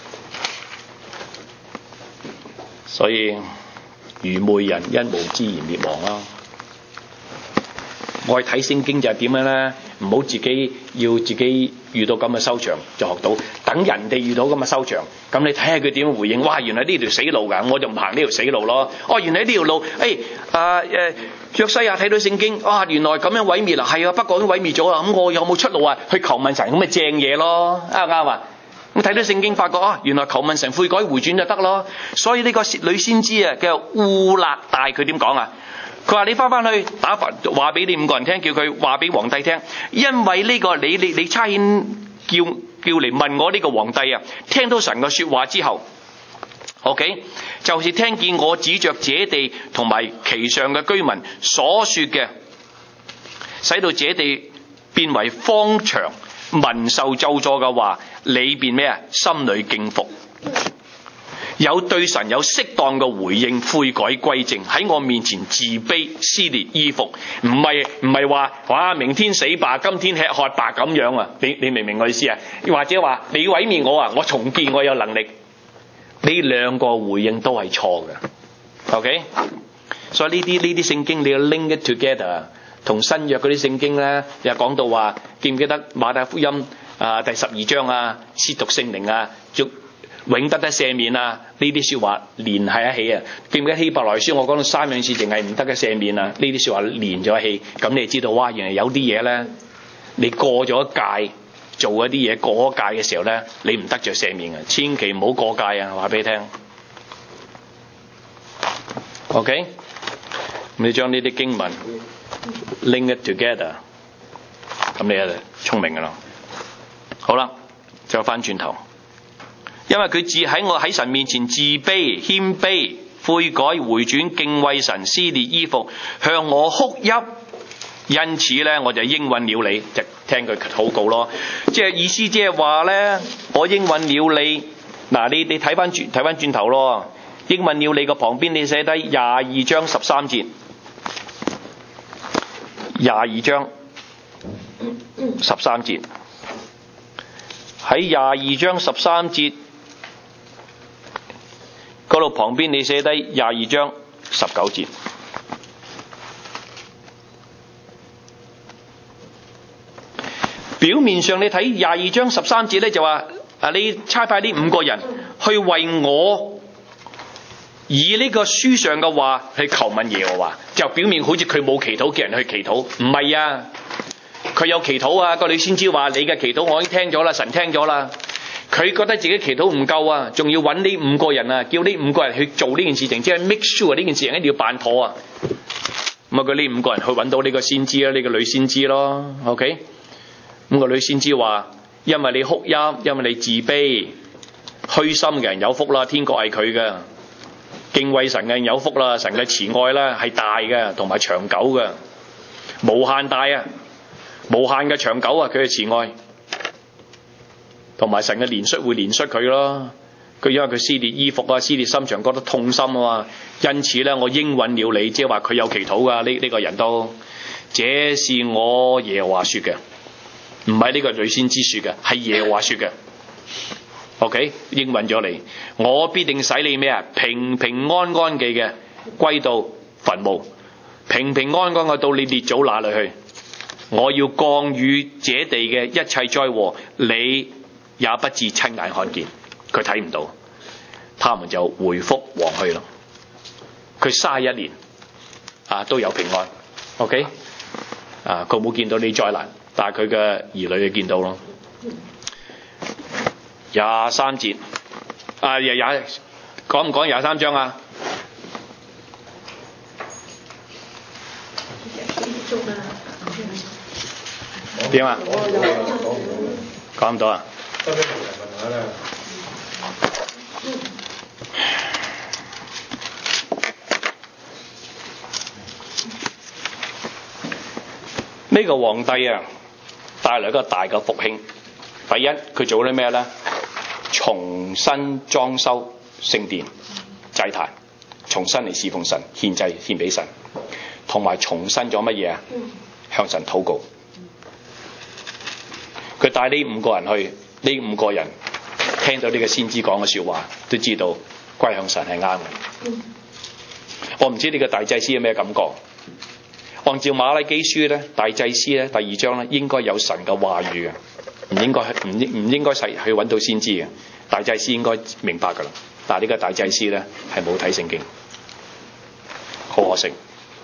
所以愚昧人因無知而滅亡咯。我哋睇聖經就係點樣咧？ 唔好自己遇到咁嘅收場就學到，等人哋遇到咁嘅收場，咁你睇下佢點樣回應。哇！原來呢條死路㗎，我就唔行呢條死路咯。哦，原來呢條路，約西亞睇到聖經，原來咁樣毀滅啦，係啊，不過都毀滅咗啦。咁我有冇出路啊？去求問神，咁咪正嘢咯，啱唔啱啊？咁睇到聖經發覺原來求問神悔改回轉就得咯。所以呢個女先知啊叫烏勒大，佢點講啊？佢話你翻去打發話俾呢5個人聽，叫佢話俾皇帝聽，因為呢個你差遣叫嚟問我呢個皇帝啊，聽到神嘅說話之後 ，OK， 就是聽見我指着這地同埋其上嘅居民所說嘅，使到這地變為荒場，民受咒詛嘅話，你便咩啊？心裏敬服。有對神有適當嘅回應，悔改歸正，喺我面前自卑撕裂衣服，唔係話哇明天死吧，今天吃喝吧咁樣啊！你明唔明我意思啊？或者話你毀滅我啊，我重建我有能力，呢兩個回應都係錯嘅。OK， 所以呢啲聖經你要 link it together， 同新約嗰啲聖經咧又講到話，記唔記得馬太福音第12章啊，褻瀆聖靈啊，永得赦免啊！呢啲說話連係一起啊！記唔記得希伯來書我講到3樣事情係唔得嘅赦免啊？呢啲說話連咗一起，咁你就知道哇！原來有啲嘢咧，你過咗一界做一啲嘢過咗界嘅時候咧，你唔得着赦免啊！千祈唔好過界啊！話俾你聽 ，OK？ 你將呢啲經文 link it together， 咁你就聰明噶啦。好啦，再翻轉頭。因為佢喺神面前自卑謙卑悔改回轉敬畏神，撕裂衣服向我哭泣，因此咧我就應允了你，就聽佢禱告咯。即係意思即係話咧，我應允了你。嗱，你睇翻轉頭咯，應允了你個旁邊你寫低22章13節，22章13節，喺22章13節嗰度旁邊你寫低22章19節，表面上你睇22章13節咧就話你差派呢5個人去為我以呢個書上嘅話去求問耶和華，就表面好似佢冇祈禱叫人去祈禱，唔係啊，佢有祈禱啊。個女先知話你嘅祈禱我已經聽咗啦，神聽咗啦。佢覺得自己祈禱唔夠啊，仲要揾呢5個人啊，叫呢5個人去做呢件事情，即係 make sure 呢件事情一定要辦妥啊。咁佢呢5個人去揾到呢個先知啦，呢個女先知咯 ，OK？ 咁個女先知話：因為你哭泣，因為你自卑，虛心嘅人有福啦，天國係佢嘅；敬畏神嘅人有福啦，神嘅慈愛啦係大嘅，同埋長久嘅，無限大啊，無限嘅長久啊，佢嘅慈愛。同埋神嘅憐恤會憐恤佢咯，佢因為佢撕裂衣服啊，撕裂心腸，覺得痛心啊嘛，因此咧我應允了你，即係話佢有祈禱噶呢個人都，這是我耶和華說嘅，唔係呢個女先知說嘅，係耶和華說嘅。OK， 應允咗你，我必定使你咩啊？平平安安嘅歸到墳墓，平平安安嘅到你列祖那裏去。我要降與這地嘅一切災禍，你也不至親眼看見，佢睇唔到，他們就回復王去咯。佢31年都有平安 ，OK？ 佢冇見到呢災難，但係佢嘅兒女就見到咯。23節講唔講23章啊？點啊？講唔到啊？呢個皇帝啊，帶來一個大嘅復興。第一，佢做啲咩咧？重新裝修聖殿祭壇，重新嚟侍奉神，獻祭獻俾神，同埋重新咗乜嘢啊？向神禱告。佢帶呢5個人去，呢5個人聽到呢個先知講嘅說話，都知道歸向神係啱嘅。我唔知呢個大祭司有咩感覺， 按照馬拉基書咧，大祭司咧第2章咧應該有神嘅話語嘅，唔應該去揾到先知嘅。大祭司應該明白㗎啦，但係呢個大祭司咧係冇睇聖經，好可惜。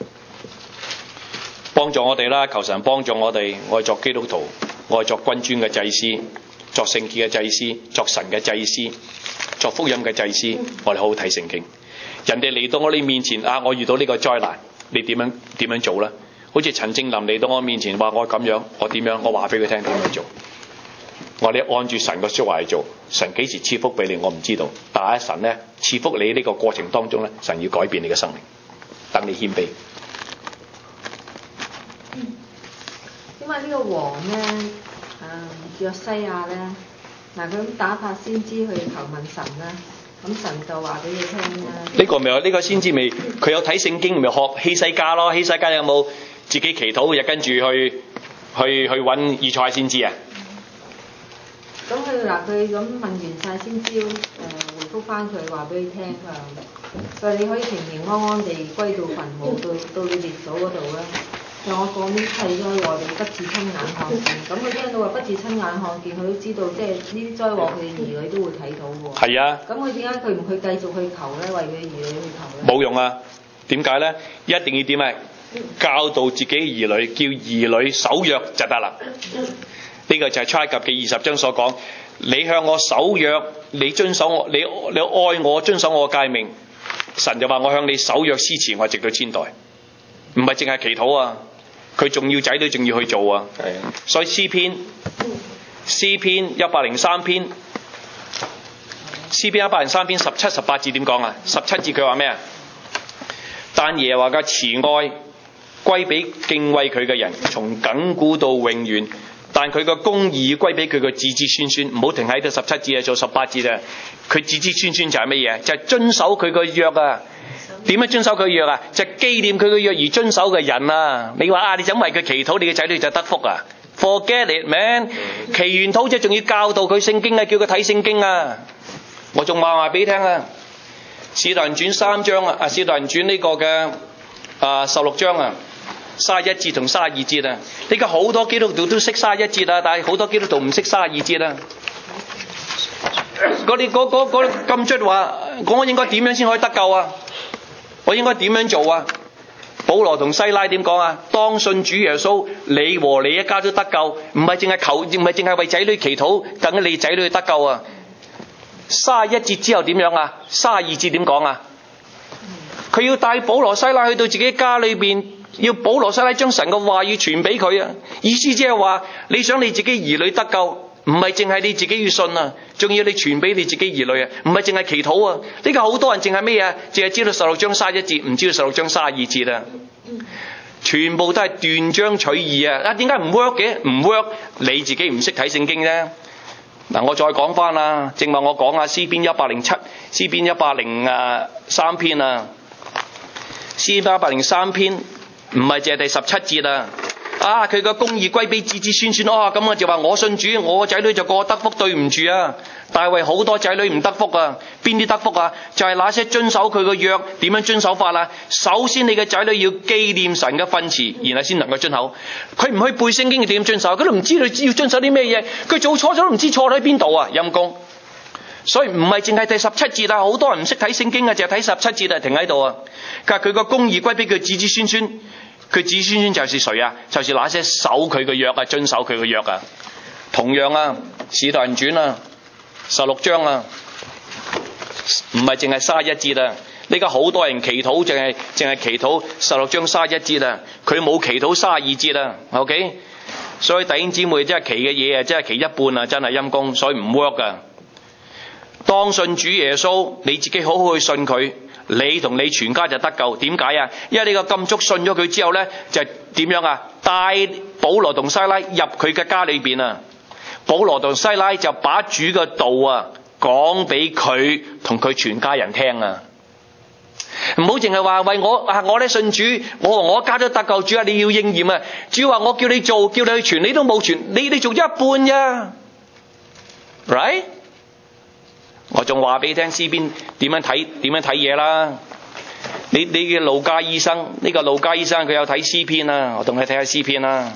幫助我哋啦，求神幫助我哋，我係作基督徒，我係作君尊嘅祭司，作聖潔嘅祭司，作神嘅祭司，作福音嘅祭司，我哋好好睇聖經。人哋嚟到我哋面前啊，我遇到呢個災難，你點樣做咧？好似陳正林嚟到我面前話我咁樣，我點樣？我話俾佢聽點樣做。我話你按住神嘅說話嚟做，神幾時賜福俾你我唔知道，但係神咧賜福你呢個過程當中咧，神要改變你嘅生命，等你謙卑。 因為呢個王咧，約西亞咧，嗱佢咁打發先知去求問神啦，咁神就話俾你聽啦。 呢個咪有呢個先知未？佢有睇聖經咪學希西家咯？希西家有冇自己祈禱，又跟住去揾以賽亞先知啊？ 咁佢咁問完晒先知，回覆翻佢話俾你聽佢話你可以平平安安地歸到墳墓，到你列祖嗰度啦。我講呢契災禍，你不至親眼看見。咁佢聽到話不至親眼看見，佢都知道即係呢啲災禍，佢嘅兒女都會睇到喎。係啊。咁佢點解佢唔去繼續去求咧？為佢嘅兒女去求咧？冇用啊！點解咧？一定要點啊？教導自己兒女，叫兒女守約就得啦。呢個就係出埃及記20章所講，你向我守約，你遵守我，你愛我，遵守我嘅誡命。神就話我向你守約施慈，我直到千代，唔係淨係祈禱啊！佢仲要仔女仲要去做啊！所以詩篇103篇17、18節點講啊？17節佢話咩啊？但耶和華嘅慈愛歸俾敬畏佢嘅人，從亙古到永遠。但佢個公義歸俾佢個子子孫孫，唔好停喺度17節啊，做18節啊。佢子子孫孫就係乜嘢？就係遵守佢個約啊！點樣遵守佢約啊？就係紀念佢個約而遵守嘅人啊！你話啊，你就為佢祈禱，你嘅仔女就得福啊 ？Forget it, man！祈完禱即係仲要教導佢聖經啊，叫佢睇聖經啊！我仲話俾你聽啊，《使徒行傳》3章啊，《使徒行傳》呢個嘅16章啊。31節同32節啊！呢個好多基督徒都識31節啊，但係好多基督徒唔識32節啊！嗰啲咁出話，我應該點樣先可以得救啊？我應該點樣做啊？保羅同西拉點講啊？當信主耶穌，你和你一家都得救，唔係淨係為仔女祈禱，等你仔女得救啊！31節之後點樣啊？32節點講啊？佢要帶保羅西拉去到自己家裏邊。要保羅西拉將神嘅話語傳俾佢啊！意思即係話，你想你自己兒女得救，唔係淨係你自己要信啊，仲要你傳俾你自己兒女啊，唔係淨係祈禱啊！呢個好多人淨係咩啊？淨係知道16章31節，唔知道16章32節啊！全部都係斷章取義啊！點解唔 work 嘅？唔 work， 你自己唔識睇聖經啫。嗱，我再講翻啦，正話我講啊，詩篇107，詩篇103篇啊，詩篇103篇。唔係淨係第17節啊！佢個公義歸俾子子孫孫啊！咁我就話我信主，我個仔女就過得福。對唔住啊，大衛好多仔女唔得福啊！邊啲得福啊？就係那些遵守佢個約。點樣遵守法啊？首先你嘅仔女要紀念神嘅訓詞，然後先能夠遵守。佢唔去背聖經，點遵守？佢都唔知道要遵守啲咩嘢。佢做錯咗都唔知錯喺邊度啊！陰公。所以唔係淨係第17節啊！好多人唔識睇聖經啊，淨係睇17節啊，停喺度啊！佢個公義歸俾佢子子孫孫。佢子孫孫就是誰啊？就是那些守佢嘅約啊，遵守佢嘅約啊。同樣啊，《使徒行傳》啊，16章啊，唔係淨係31節啊。呢家好多人祈禱，淨係祈禱16章31節啊，佢冇祈禱32節啊。OK， 所以弟兄姊妹真係祈嘅嘢啊，真係祈一半啊，真係陰公，所以唔 work 啊。當信主耶穌，你自己好好去信佢。你同你全家就得救，點解啊？因為你個禁足信咗佢之後呢，就點樣啊？帶保羅同西拉入佢嘅家裏邊啊！保羅同西拉就把主嘅道啊講俾佢同佢全家人聽啊！唔好淨係話為我咧信主，我和我家都得救。主啊，你要應驗啊！主話我叫你做，叫你去傳，你都冇傳，你做一半呀 ，right？我仲話俾你聽詩篇點樣睇嘢啦？ 你嘅路加醫生，呢個路加醫生佢有睇詩篇啊，我同你睇下詩篇啦。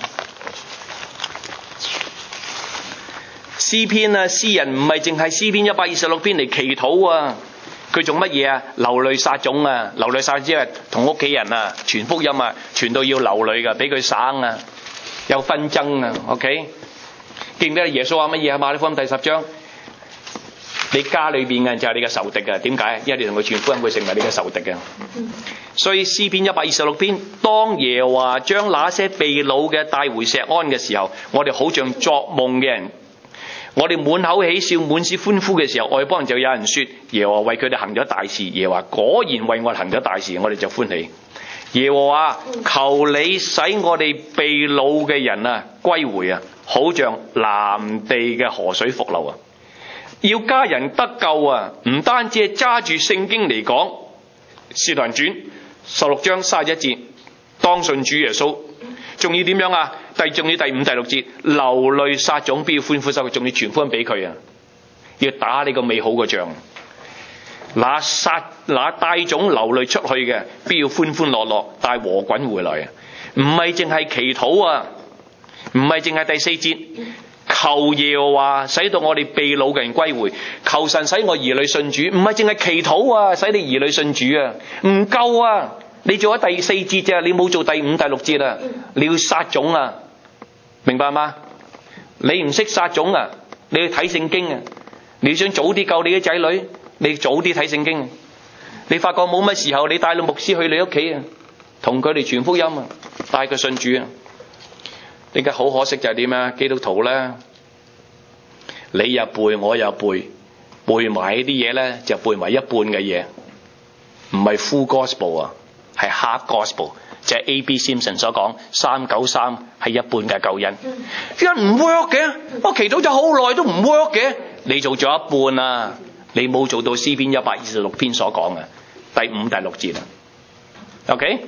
詩篇啊，詩人唔係淨係詩篇126篇嚟祈禱啊，佢做乜嘢啊？流淚撒種啊，流淚撒種即係同屋企人啊傳福音啊，傳到要流淚噶，俾佢省啊，有紛爭啊 ，OK？ 記唔記得耶穌話乜嘢啊？馬太福音第10章，你家裏邊嘅就係你嘅仇敵啊？點解？因為你同佢傳福音，會成為你嘅仇敵啊。所以詩篇126篇，當耶和華將那些被擄嘅帶回錫安嘅時候，我哋好像作夢嘅人。我哋滿口喜笑，滿是歡呼嘅時候，外邦人就有人說耶和華為佢哋行咗大事，耶和華果然為我哋行咗大事，我哋就歡喜。耶和華，求你使我哋被擄嘅人啊歸回啊，好像南地嘅河水復流啊！要家人得救啊，唔單止係揸住聖經嚟講，使徒行傳16章31節，當信主耶穌，仲要點樣啊？仲要第5、第6節，流淚撒種，必要歡呼收穫，仲要傳福音俾佢啊！要打呢個美好嘅仗。那帶種流淚出去嘅，必要歡歡樂樂帶禾滾回來啊！唔係淨係祈禱啊，唔係淨係第4節，求耶和華使到我哋被擄嘅人歸回，求神使我兒女信主，唔係淨係祈禱啊，使你兒女信主啊，唔夠啊！你做咗第4節啫，你冇做第5、第6節啊！你要撒種啊，明白嗎？你唔識撒種啊，你要睇聖經啊！你想早啲救你嘅仔女，你早啲睇聖經。你發覺冇乜時候，你帶到牧師去你屋企啊，同佢哋傳福音啊，帶佢信主啊。點解好可惜就係點啊？基督徒咧，你又背，我又背，背埋呢啲嘢咧，就背埋一半嘅嘢，唔係 full gospel 啊，係 half gospel。就係 A.B. Simpson 所講393係一半嘅救恩。點解唔 work 嘅？我祈禱咗好耐都唔 work 嘅。你做咗一半啊，你冇做到詩篇126篇所講嘅第5、第6節啊。OK？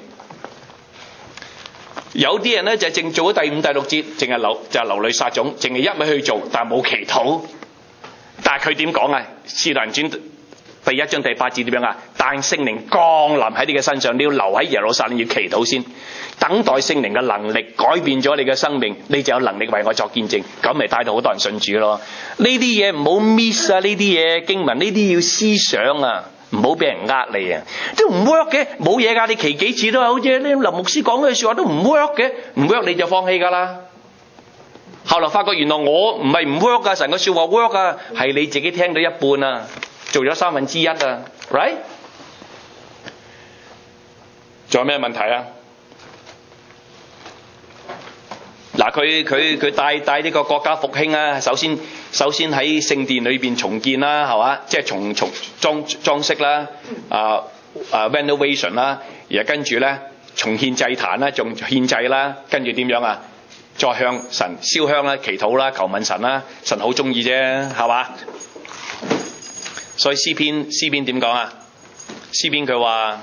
有啲人咧就淨做咗第5、第6節，淨係流淚撒種，淨係一味去做，但係冇祈禱。但係佢點講啊？使徒行傳第1章第8節點樣啊？但聖靈降臨喺你嘅身上，你要留喺耶路撒冷要祈禱先，等待聖靈嘅能力改變咗你嘅生命，你就有能力為我作見證，咁咪帶到好多人信主咯。呢啲嘢唔好 miss 啊！呢啲嘢經文，呢啲要思想啊，唔好俾人呃你啊！都唔 work 嘅，冇嘢㗎，你祈幾次都好似呢林牧師講嘅説話都唔 work 嘅，唔 work 你就放棄㗎啦。後來發覺原來我唔係唔 work 㗎，神嘅説話 work 啊，係你自己聽到一半啊。做咗1/3啊 ，right？ 仲有咩問題啊？嗱，佢帶呢個國家復興啊，首先喺聖殿裏邊重建啦，係嘛？即係重裝飾啦，renovation 啦，然後跟住咧重獻祭壇啦，仲獻祭啦，跟住點樣啊？再向神燒香啦、祈禱啦、求問神啦，神好中意啫，係嘛？所以詩篇點講啊？詩篇佢話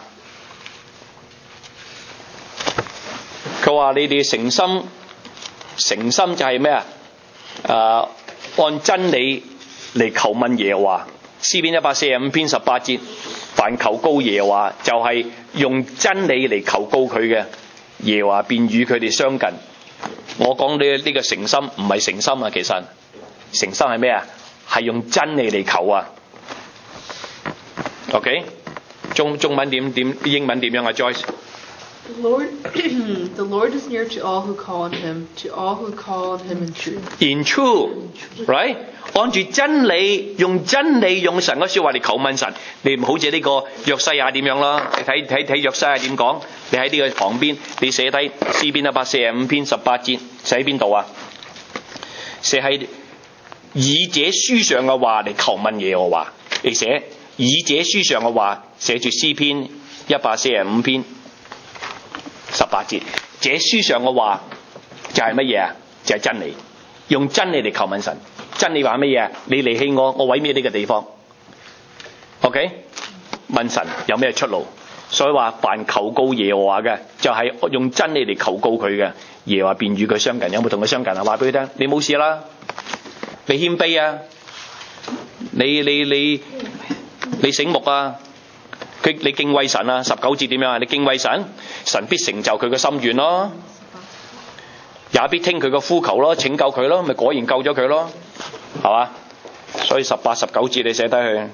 你哋誠心就係咩啊？按真理嚟求問耶和華。詩篇145篇18節，凡求告耶和華，就係用真理嚟求告佢嘅，耶和華便與佢哋相近。我講呢個誠心唔係誠心啊，其實誠心係咩啊？係用真理嚟求啊。OK， 中文點英文點樣啊 Joyce？The Lord is near to all who call on Him, to all who call on Him in truth. In truth, right？ 按住真理，用真理，用神嘅説話嚟求問神。你唔好似呢個約西亞點樣咯？你睇約西亞點講？你喺呢個旁邊，你寫低詩篇145篇18節，寫喺邊度啊？寫喺以這書上嘅話嚟求問耶和華。你寫以這書上嘅話，寫住詩篇145篇18節。這書上嘅話就係乜嘢啊？就係真理，用真理嚟求問神。真理話乜嘢啊？你離棄我，我毀滅呢個地方。OK， 問神有咩出路？所以話凡求告耶和華嘅，就係用真理嚟求告佢嘅，耶和華便與佢相近。有冇同佢相近啊？話俾佢聽，你冇事啦，你謙卑啊，你醒目啊， 你敬畏神啊，19節點樣啊？你敬畏神，神必成就佢嘅心願咯，也必聽佢嘅呼求咯，拯救佢咯，咪果然救咗佢咯，係嘛？所以18、19節你寫低去，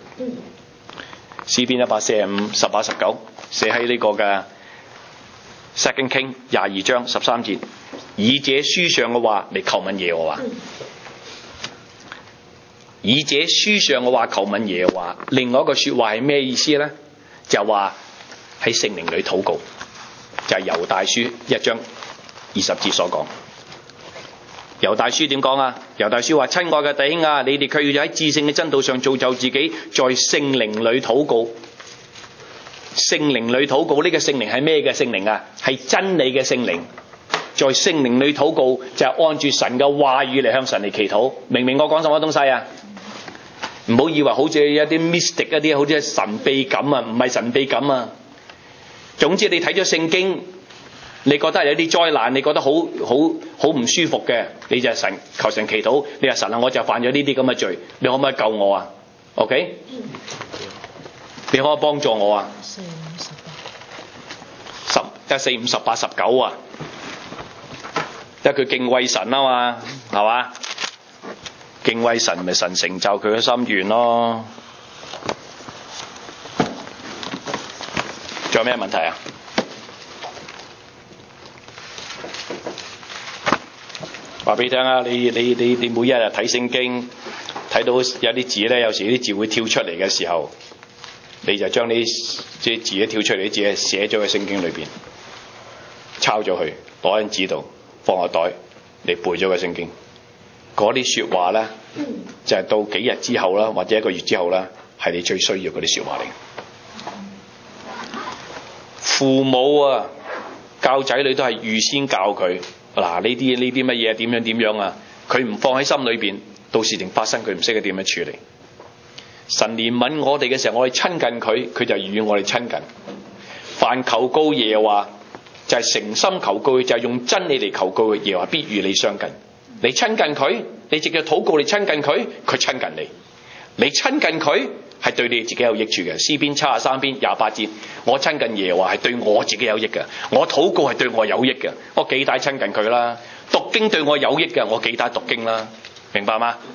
詩篇145、18、19寫喺呢個嘅 Second King 22章13節，以這書上嘅話嚟求問耶和華。以這書上嘅話求問耶和華，另外一個說話係咩意思呢？就話喺聖靈裏禱告，就係猶大書1章20節所講。猶大書點講啊？猶大書話：親愛嘅弟兄啊，你哋卻要喺至聖嘅真道上造就自己，在聖靈裏禱告。聖靈裏禱告，呢個聖靈係咩嘅聖靈啊？係真理嘅聖靈。在聖靈裏禱告就係按住神嘅話語嚟向神嚟祈禱。明唔明我講什麼東西啊？唔好以為好似有啲 mystic 一啲好似神秘感啊，唔係神秘感啊。總之你睇咗聖經，你覺得係有啲災難，你覺得好唔舒服嘅，你就係求神祈禱。你話神啊，我就犯咗呢啲咁嘅罪，你可唔可以救我啊 ？OK？ 你可唔可以幫助我啊？14、15、18、19啊，因為佢敬畏神啊嘛，係嘛？敬畏神咪神成就佢嘅心願咯。仲有咩問題啊？話俾你聽啊！你每一日睇聖經，睇到有啲字咧，有時啲字會跳出嚟嘅時候，你就將啲字一跳出嚟啲字寫咗喺聖經裏邊，抄咗佢，攞喺紙度，放個袋，你背咗個聖經。嗰啲說話咧，就係到幾日之後啦，或者1個月之後啦，係你最需要嗰啲說話嚟。父母啊，教仔女都係預先教佢，嗱呢啲乜嘢點樣啊？佢唔放喺心裏邊，到事情發生佢唔識得點樣處理。神憐憫我哋嘅時候，我哋親近佢，佢就與我哋親近。凡求告耶和華，就係誠心求告，就係用真理嚟求告耶和華，必與你相近。你親近佢，你直接禱告你親近佢，佢親近你。你親近佢係對你自己有益處嘅。詩篇73篇28節，我親近耶和華係對我自己有益嘅，我禱告係對我有益嘅，我幾大親近佢啦。讀經對我有益嘅，我幾大讀經啦，明白嗎？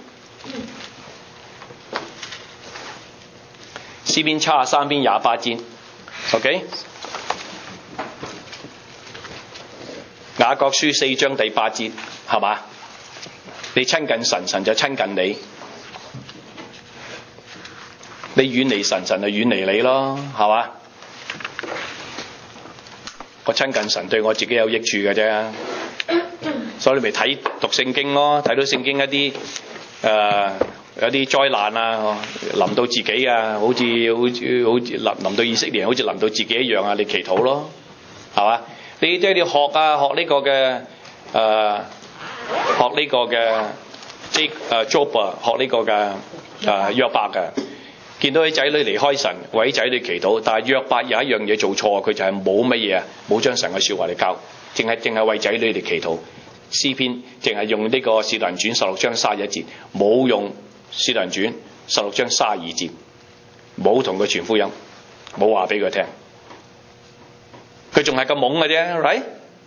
詩篇73篇28節 ，OK？ 雅各書4章第8節，係嘛？你親近神，神就親近你；你遠離神，神就遠離你咯，係嘛？我親近神對我自己有益處嘅啫，所以你咪讀聖經咯，睇到聖經一啲有啲災難啊，臨到自己啊，好似臨到以色列人，好似臨到自己一樣啊，你祈禱咯，係嘛？你都要學呢個嘅學呢個嘅Job 啊，學呢個嘅約伯嘅，見到啲仔女離開神，為仔女祈禱，但係約伯有一樣嘢做錯，佢就係冇乜嘢啊，冇將神嘅說話嚟教，淨係為仔女嚟祈禱。詩篇淨係用呢個使徒行傳16章31節，冇用使徒行傳16章32節，冇同佢傳福音，冇話俾佢聽，佢仲係咁懵嘅啫 ，right？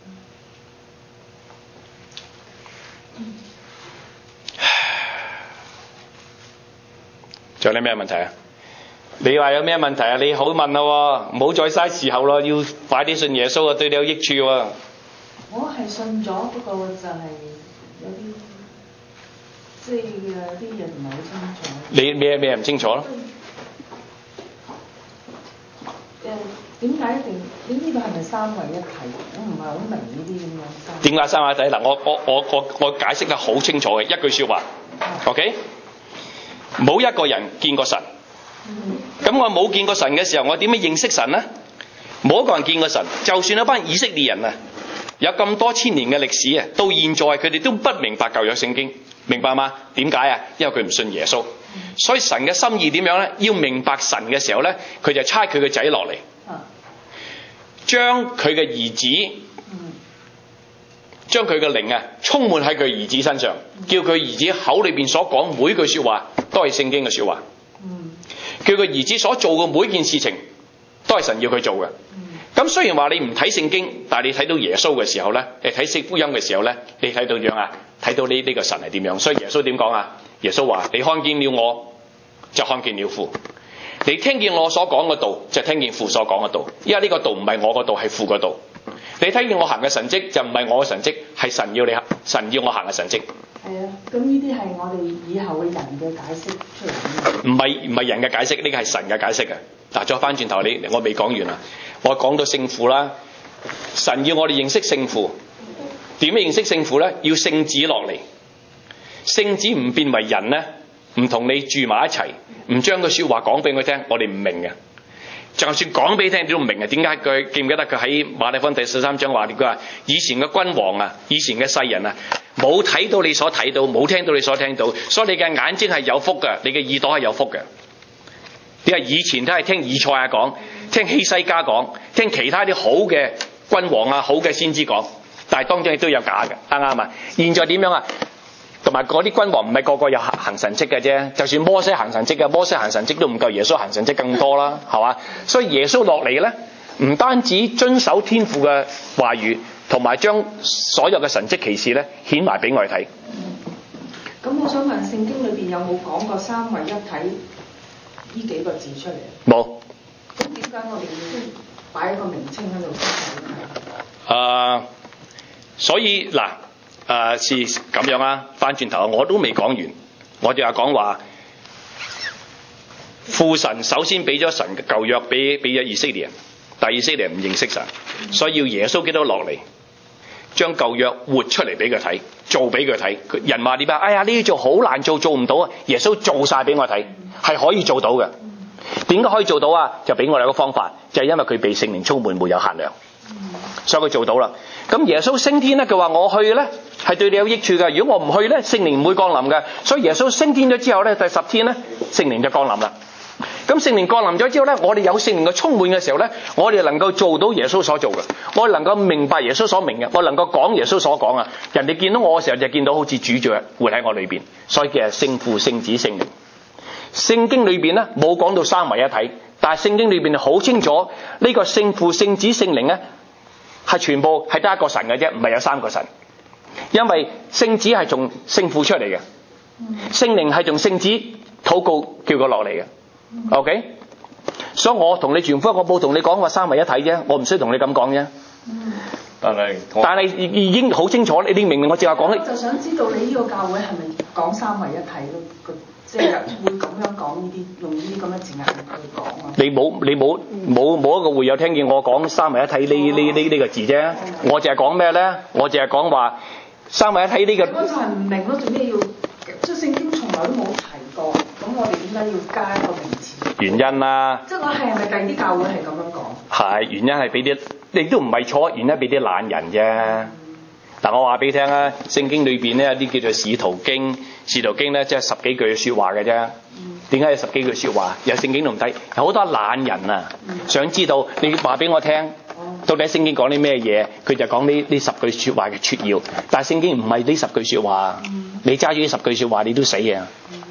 仲有啲咩問題啊？你話有咩問題啊？你好問咯，唔好再嘥時候咯，要快啲信耶穌啊，對你有益處喎。 我係信咗，不過就係有啲即係有啲嘢唔係好清楚。 你咩唔清楚咯？ 點解一定呢個係咪三位一體？我唔係好明呢啲咁樣。 點解三位一體？嗱，我解釋得好清楚嘅一句説話 ，OK？ 冇一個人見過神，咁我冇見過神嘅時候，我點樣認識神呢？冇一個人見過神，就算一班以色列人啊，有咁多千年嘅歷史啊，到現在佢哋都不明白舊約聖經，明白嗎？點解啊？因為佢唔信耶穌，所以神嘅心意點樣呢？要明白神嘅時候呢，佢就差佢個仔落嚟，將佢嘅兒子，將佢嘅靈啊充滿喺佢兒子身上，叫佢兒子口裏邊所講每句說話都係聖經嘅說話，叫佢兒子所做嘅每件事情都係神要佢做嘅。咁雖然話你唔睇聖經，但係你睇到耶穌嘅時候咧，你睇四福音嘅時候咧，你睇到樣啊，睇到呢個神係點樣。所以耶穌點講啊？耶穌話：你看見了我，就看見了父；你聽見我所講嘅道，就聽見父所講嘅道。因為呢個道唔係我個道，係父個道。你睇見我行嘅神蹟，就唔係我嘅神蹟，係神要你行，神要我行嘅神蹟。 係啊，咁呢啲係我哋以後嘅人嘅解釋出嚟嘅。 唔係人嘅解釋，呢個係神嘅解釋嘅。嗱，再翻轉頭，我未講完啊！我講到聖父啦，神要我哋認識聖父，點樣認識聖父咧？要聖子落嚟，聖子唔變為人咧，唔同你住埋一齊，唔將個説話講俾佢聽，我哋唔明嘅。就算講俾你聽，你都唔明嘅。點解佢記唔記得佢喺馬太福音第13章話：佢話以前嘅君王啊，以前嘅世人啊，冇睇到你所睇到，冇聽到你所聽到，所以你嘅眼睛係有福嘅，你嘅耳朵係有福嘅。點解以前都係聽以賽亞講，聽希西家講，聽其他啲好嘅君王啊、好嘅先知講，但係當中亦都有假嘅，啱唔啱啊？現在點樣啊？同埋嗰啲君王唔係個個有行神蹟嘅啫，就算摩西行神蹟嘅，摩西行神蹟都唔夠耶穌行神蹟更多啦，係嘛？所以耶穌落嚟咧，唔單止遵守天父嘅話語，同埋將所有嘅神蹟奇事咧顯埋俾我哋睇。 咁我想問，聖經裏邊有冇講過三位一體呢幾個字出嚟？ 冇。 咁點解我哋要擺一個名稱喺度三位一體？ 所以嗱。是咁樣啊！翻轉頭我都未講完，我哋話講話父神首先俾咗神嘅舊約俾咗以色列人，但係以色列人唔認識神，所以要耶穌基督落嚟將舊約活出嚟俾佢睇，做俾佢睇。人話點啊？哎呀，呢啲做好難做，做唔到啊！耶穌做晒俾我睇，係可以做到嘅。點解可以做到啊？就俾我哋一個方法，就係因為佢被聖靈充滿，沒有限量，所以佢做到啦。咁耶穌升天咧，佢話我去咧係對你有益處嘅。如果我唔去咧，聖靈唔會降臨嘅。所以耶穌升天咗之後咧，第10天咧，聖靈就降臨啦。咁聖靈降臨咗之後咧，我哋有聖靈嘅充滿嘅時候咧，我哋能夠做到耶穌所做嘅，我哋能夠明白耶穌所明嘅，我能夠講耶穌所講啊。人哋見到我嘅時候就見到好似主著活喺我裏邊，所以叫聖父、聖子、聖靈。聖經裏邊咧冇講到三位一體，但係聖經裏邊好清楚呢個聖父、聖子、聖靈咧。係全部係得一個神嘅啫，唔係有三個神。因為聖子係從聖父出嚟嘅，聖靈係從聖子禱告叫佢落嚟嘅。OK， 所以我同你傳福音，我冇同你講話三位一體啫，我唔需要同你咁講啫。但係已經好清楚，你明唔明我正話講？ 我就想知道你呢個教會係咪講三位一體咯？即係會咁樣講呢啲，用呢啲咁嘅字眼去講啊？你冇一個會友聽見我講三位一體呢個字啫。我淨係講咩咧？我淨係講話三位一體呢個。我就係唔明咯，做咩要即係聖經從來都冇提過，咁我哋點解要加一個名詞？原因啦。即係我係咪第二啲教會係咁樣講？係原因係俾啲，亦都唔係錯，原因俾啲懶人啫。但我話俾你聽啊，聖經裏邊咧有啲叫做使徒經，使徒經咧即係10幾句嘅説話嘅啫。點解有10幾句説話？有聖經都唔睇，有好多懶人啊，想知道你話俾我聽，到底聖經講啲咩嘢？佢就講呢10句説話嘅撮要。但係聖經唔係呢10句説話，你揸住呢10句説話你都死啊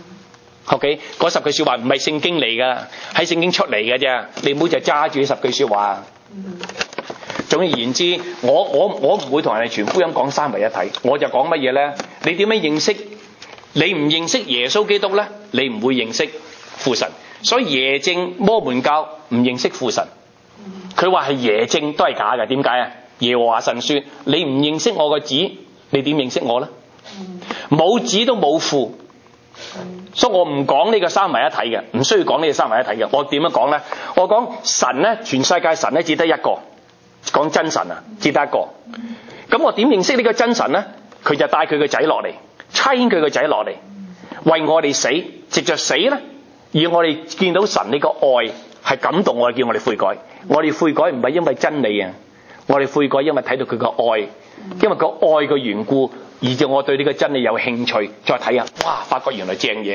！OK， 嗰10句説話唔係聖經嚟㗎，喺聖經出嚟嘅啫。你唔好就揸住呢10句説話。總而言之，我唔會同人哋傳福音講三位一體，我就講乜嘢咧？你點樣認識？你唔認識耶穌基督咧，你唔會認識父神。所以耶正摩門教唔認識父神，佢話係耶正都係假嘅。點解啊？耶和華神說：你唔認識我個子，你點認識我咧？冇子都冇父，所以我唔講呢個三位一體嘅，唔需要講呢個三位一體嘅。我點樣講咧？我講神咧，全世界神咧只得一個。講真神啊，只得一個。咁我點認識呢個真神呢？佢就帶佢個仔落嚟，差遣佢個仔落嚟，為我哋死，藉着死呢，而我哋見到神呢個愛係感動我哋，叫我哋悔改。我哋悔改唔係因為真理啊，我哋悔改因為睇到佢個愛，因為個愛嘅緣故，而至我對呢個真理有興趣，再睇下，哇！發覺原來正嘢。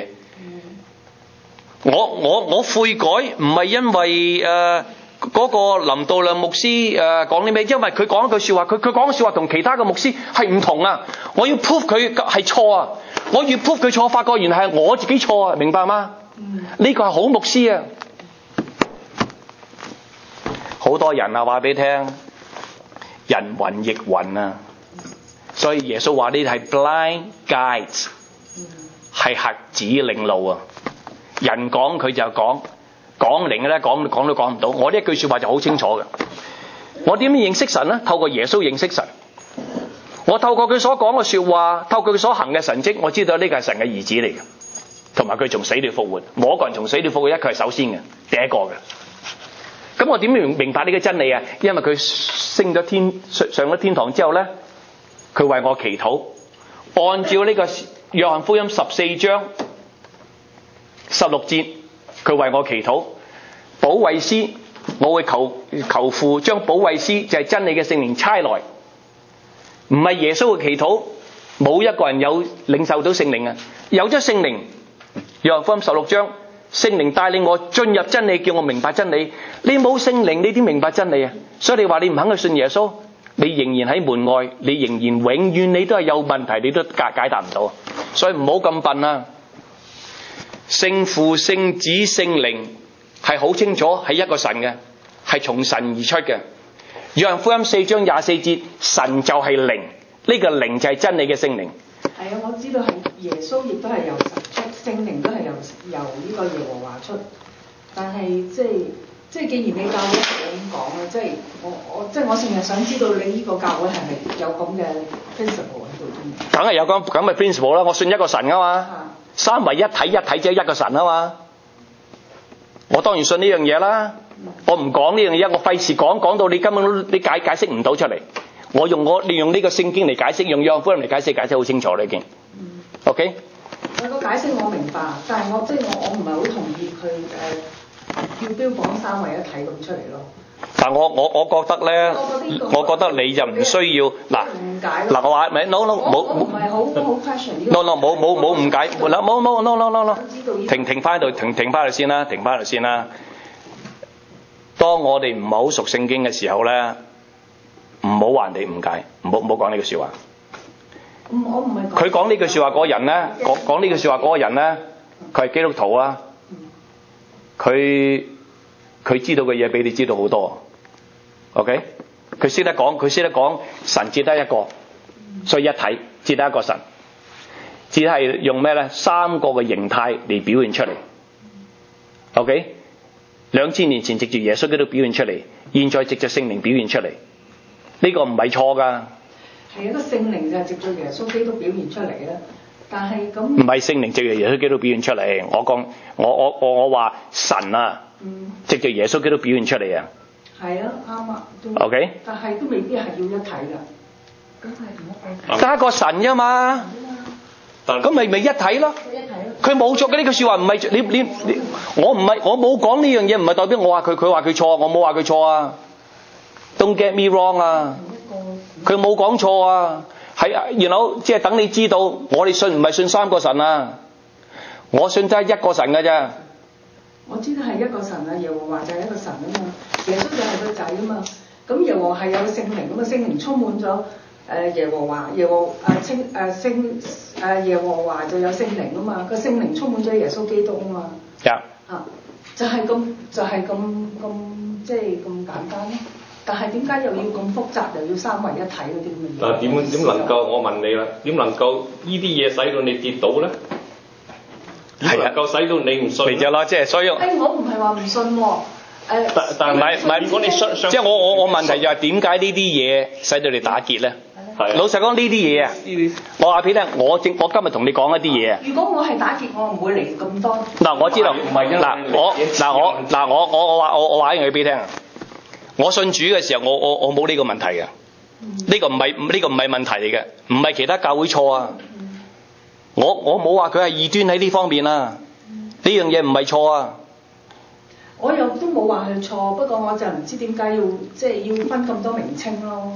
我悔改唔係因為嗰個林道亮牧師講啲咩？因為佢講一句説話，佢講嘅説話同其他嘅牧師係唔同啊！我要 prove 佢係錯啊！我越 prove 佢錯，發覺原來係我自己錯啊！明白嗎？呢個係好牧師啊！ 好多人啊話俾你聽，人云亦云啊，所以耶穌話呢啲係 blind guides， 係瞎子領路啊。人講佢就講，講靈咧講都講唔到。我呢一句說話就好清楚嘅。我點樣認識神呢？透過耶穌認識神。我透過佢所講嘅說話，透過佢所行嘅神蹟，我知道呢個係神嘅兒子嚟嘅，同埋佢從死裏復活。我一個人從死裏復活，佢係首先嘅，第一個嘅。咁我點明白呢個真理啊？因為佢升咗天，上咗天堂之後呢，佢為我祈禱，按照呢個約翰福音14章16節，佢為我祈禱，保惠師，我會求父將保惠師就係真理嘅聖靈差來。唔係耶穌嘅祈禱，冇一個人有領受到聖靈啊！有咗聖靈，約翰福音16章，聖靈帶領我進入真理，叫我明白真理。你冇聖靈，你點明白真理啊？所以你話你唔肯去信耶穌，你仍然喺門外，你仍然永遠你都係有問題，你都解答唔到。所以唔好咁笨啊！聖父、聖子、聖靈係好清楚係一個神嘅，係從神而出嘅。約翰福音4章24節，神就係靈，呢個靈就係真理嘅聖靈。 係啊，我知道係耶穌亦都係由神出，聖靈都係由呢個耶和華出。但係即係既然你教會係咁講啊，即係我成日想知道你呢個教會係咪有咁嘅 principle 喺度添？ 梗係有咁嘅 principle 啦，我信一個神啊嘛，三位一體，一體即係一個神啊嘛。我當然信呢樣嘢啦。我唔講呢樣嘢，我費事講到你根本你解釋唔到出嚟。我利用呢個聖經嚟解釋，用約翰福音嚟解釋好清楚啦已經。OK？ 個解釋我明白，但係我唔係好同意佢叫標榜三位一體咁出嚟咯。 但我覺得咧，我覺得你就唔需要嗱我話咪 no 冇唔係好 question 呢個 no 冇誤解no 停翻喺度停翻喺度先啦。當我哋唔係好熟聖經嘅時候咧，唔好話人哋誤解，唔好講呢句說話。 我唔係佢講呢句說話嗰個人咧，講呢句說話嗰個人咧，佢係基督徒啊。佢知道嘅嘢比你知道好多。OK？ 佢識得講神只得一個，所以一體只得一個神，只係用咩咧？三個嘅形態嚟表現出嚟。OK？ 2000年前藉住耶穌基督表現出嚟，現在藉住聖靈表現出嚟，呢個唔係錯噶。 係一個聖靈就係藉住耶穌基督表現出嚟啦，但係咁唔係聖靈藉住耶穌基督表現出嚟。我話神啊，藉住耶穌基督表現出嚟啊。係啊，啱啊。OK？ 但係都未必係要一體噶。咁係得一個神啫嘛。咁咪一體咯。佢冇作嘅呢句說話唔係你我冇講呢樣嘢，唔係代表我話佢話佢錯，我冇話佢錯啊。Don't get me wrong 啊。佢冇講錯啊。係即係等你知道，我哋信唔係信三個神啊。我信真係一個神㗎啫。 我知道係一個神啊，耶和華就係一個神啊嘛，耶穌就係個仔啊嘛。咁耶和華係有聖靈咁啊，聖靈充滿咗耶和華就有聖靈啊嘛，個聖靈充滿咗耶穌基督啊嘛。就係咁即係咁簡單咯。但係點解又要咁複雜，又要三位一體嗰啲咁嘅嘢？ 但係點能夠？我問你啦，點能夠呢啲嘢使到你跌倒咧？點能夠使到你唔信？ 嚟咗啦，即係所以。 我唔係話唔信喎。 但係如果你相即係我問題就係點解呢啲嘢使到你打結咧？老實講呢啲嘢啊，我話俾你聽，我今日同你講一啲嘢啊。 如果我係打結，我唔會嚟咁多。 嗱，我知道。我話一樣嘢俾你聽。我信主嘅時候，我冇呢個問題嘅。呢個唔係問題嚟嘅，唔係其他教會錯啊。我冇話佢係異端喺呢方面啊。呢樣嘢唔係錯啊。 我又都冇話佢錯，不過我就唔知點解要分咁多名稱咯。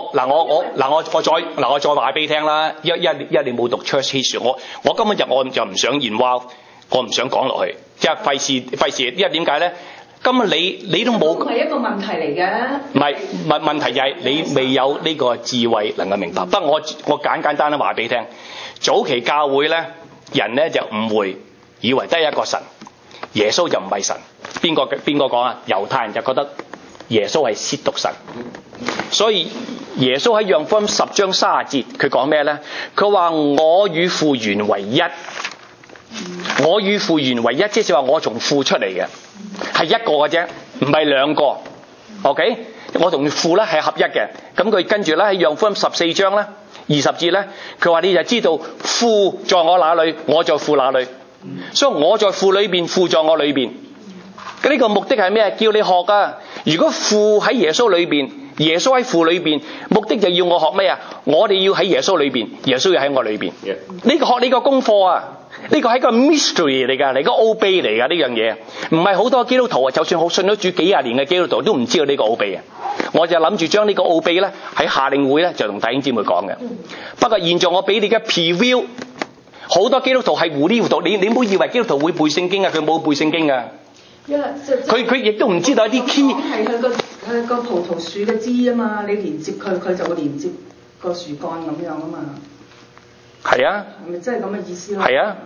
我再話俾你聽啦，一你冇讀 church history， 我根本就唔想言話，我唔想講落去，即係費事，因為點解咧？今日你都冇， 係一個問題嚟嘅。 唔係問題就係你未有呢個智慧能夠明白。不過我簡單咁話俾你聽，早期教會咧，人咧就誤會，以為得一個神，耶穌就唔係神。邊個講啊？猶太人就覺得耶穌係褻瀆神。所以耶穌喺約翰福音10章30節，佢講咩咧？佢話我與父原為一。我與父原為一，即係話我從父出嚟嘅，係一個嘅啫，唔係兩個。OK， 我同父咧係合一嘅。咁佢跟住咧喺約翰福音14章咧20節咧，佢話你就知道父在我那裏，我在父那裏。所以我在父裏邊，父在我裏邊。呢個目的係咩？叫你學啊！如果父喺耶穌裏邊，耶穌喺父裏邊，目的就要我學咩啊？我哋要喺耶穌裏邊，耶穌要喺我裏邊。呢個學呢個功課啊，呢個係一個 mystery 嚟㗎，係個奧秘嚟㗎，呢樣嘢唔係好多基督徒啊，就算好信咗主幾廿年嘅基督徒都唔知道呢個奧秘啊！我就諗住將呢個奧秘咧喺夏令會咧就同弟兄姊妹講嘅。不過現在我俾你嘅 preview， 好多基督徒係糊裡糊塗，你唔好以為基督徒會背聖經啊，佢冇背聖經啊。佢亦都唔知道一啲 key 係佢個葡萄樹嘅枝啊嘛，你連接佢，佢就會連接個樹幹咁樣啊嘛。 係啊。 係咪真係咁嘅意思咯？ 係啊。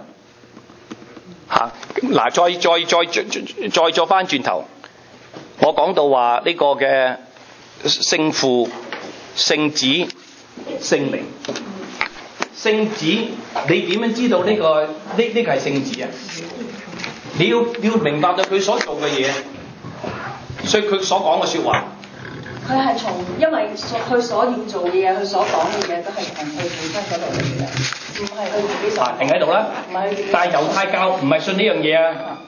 嗱，再做翻轉頭，我講到話呢個嘅聖父、聖子、聖靈。聖子，你點樣知道呢個係聖子啊？你要明白到佢所做嘅嘢，所以佢所講嘅説話。 佢係從，因為佢所要做嘅嘢，佢所講嘅嘢都係從佢本身嗰度嚟嘅，唔係佢自己所。 停喺度啦。 唔係佢自己。 但係猶太教唔係信呢樣嘢啊。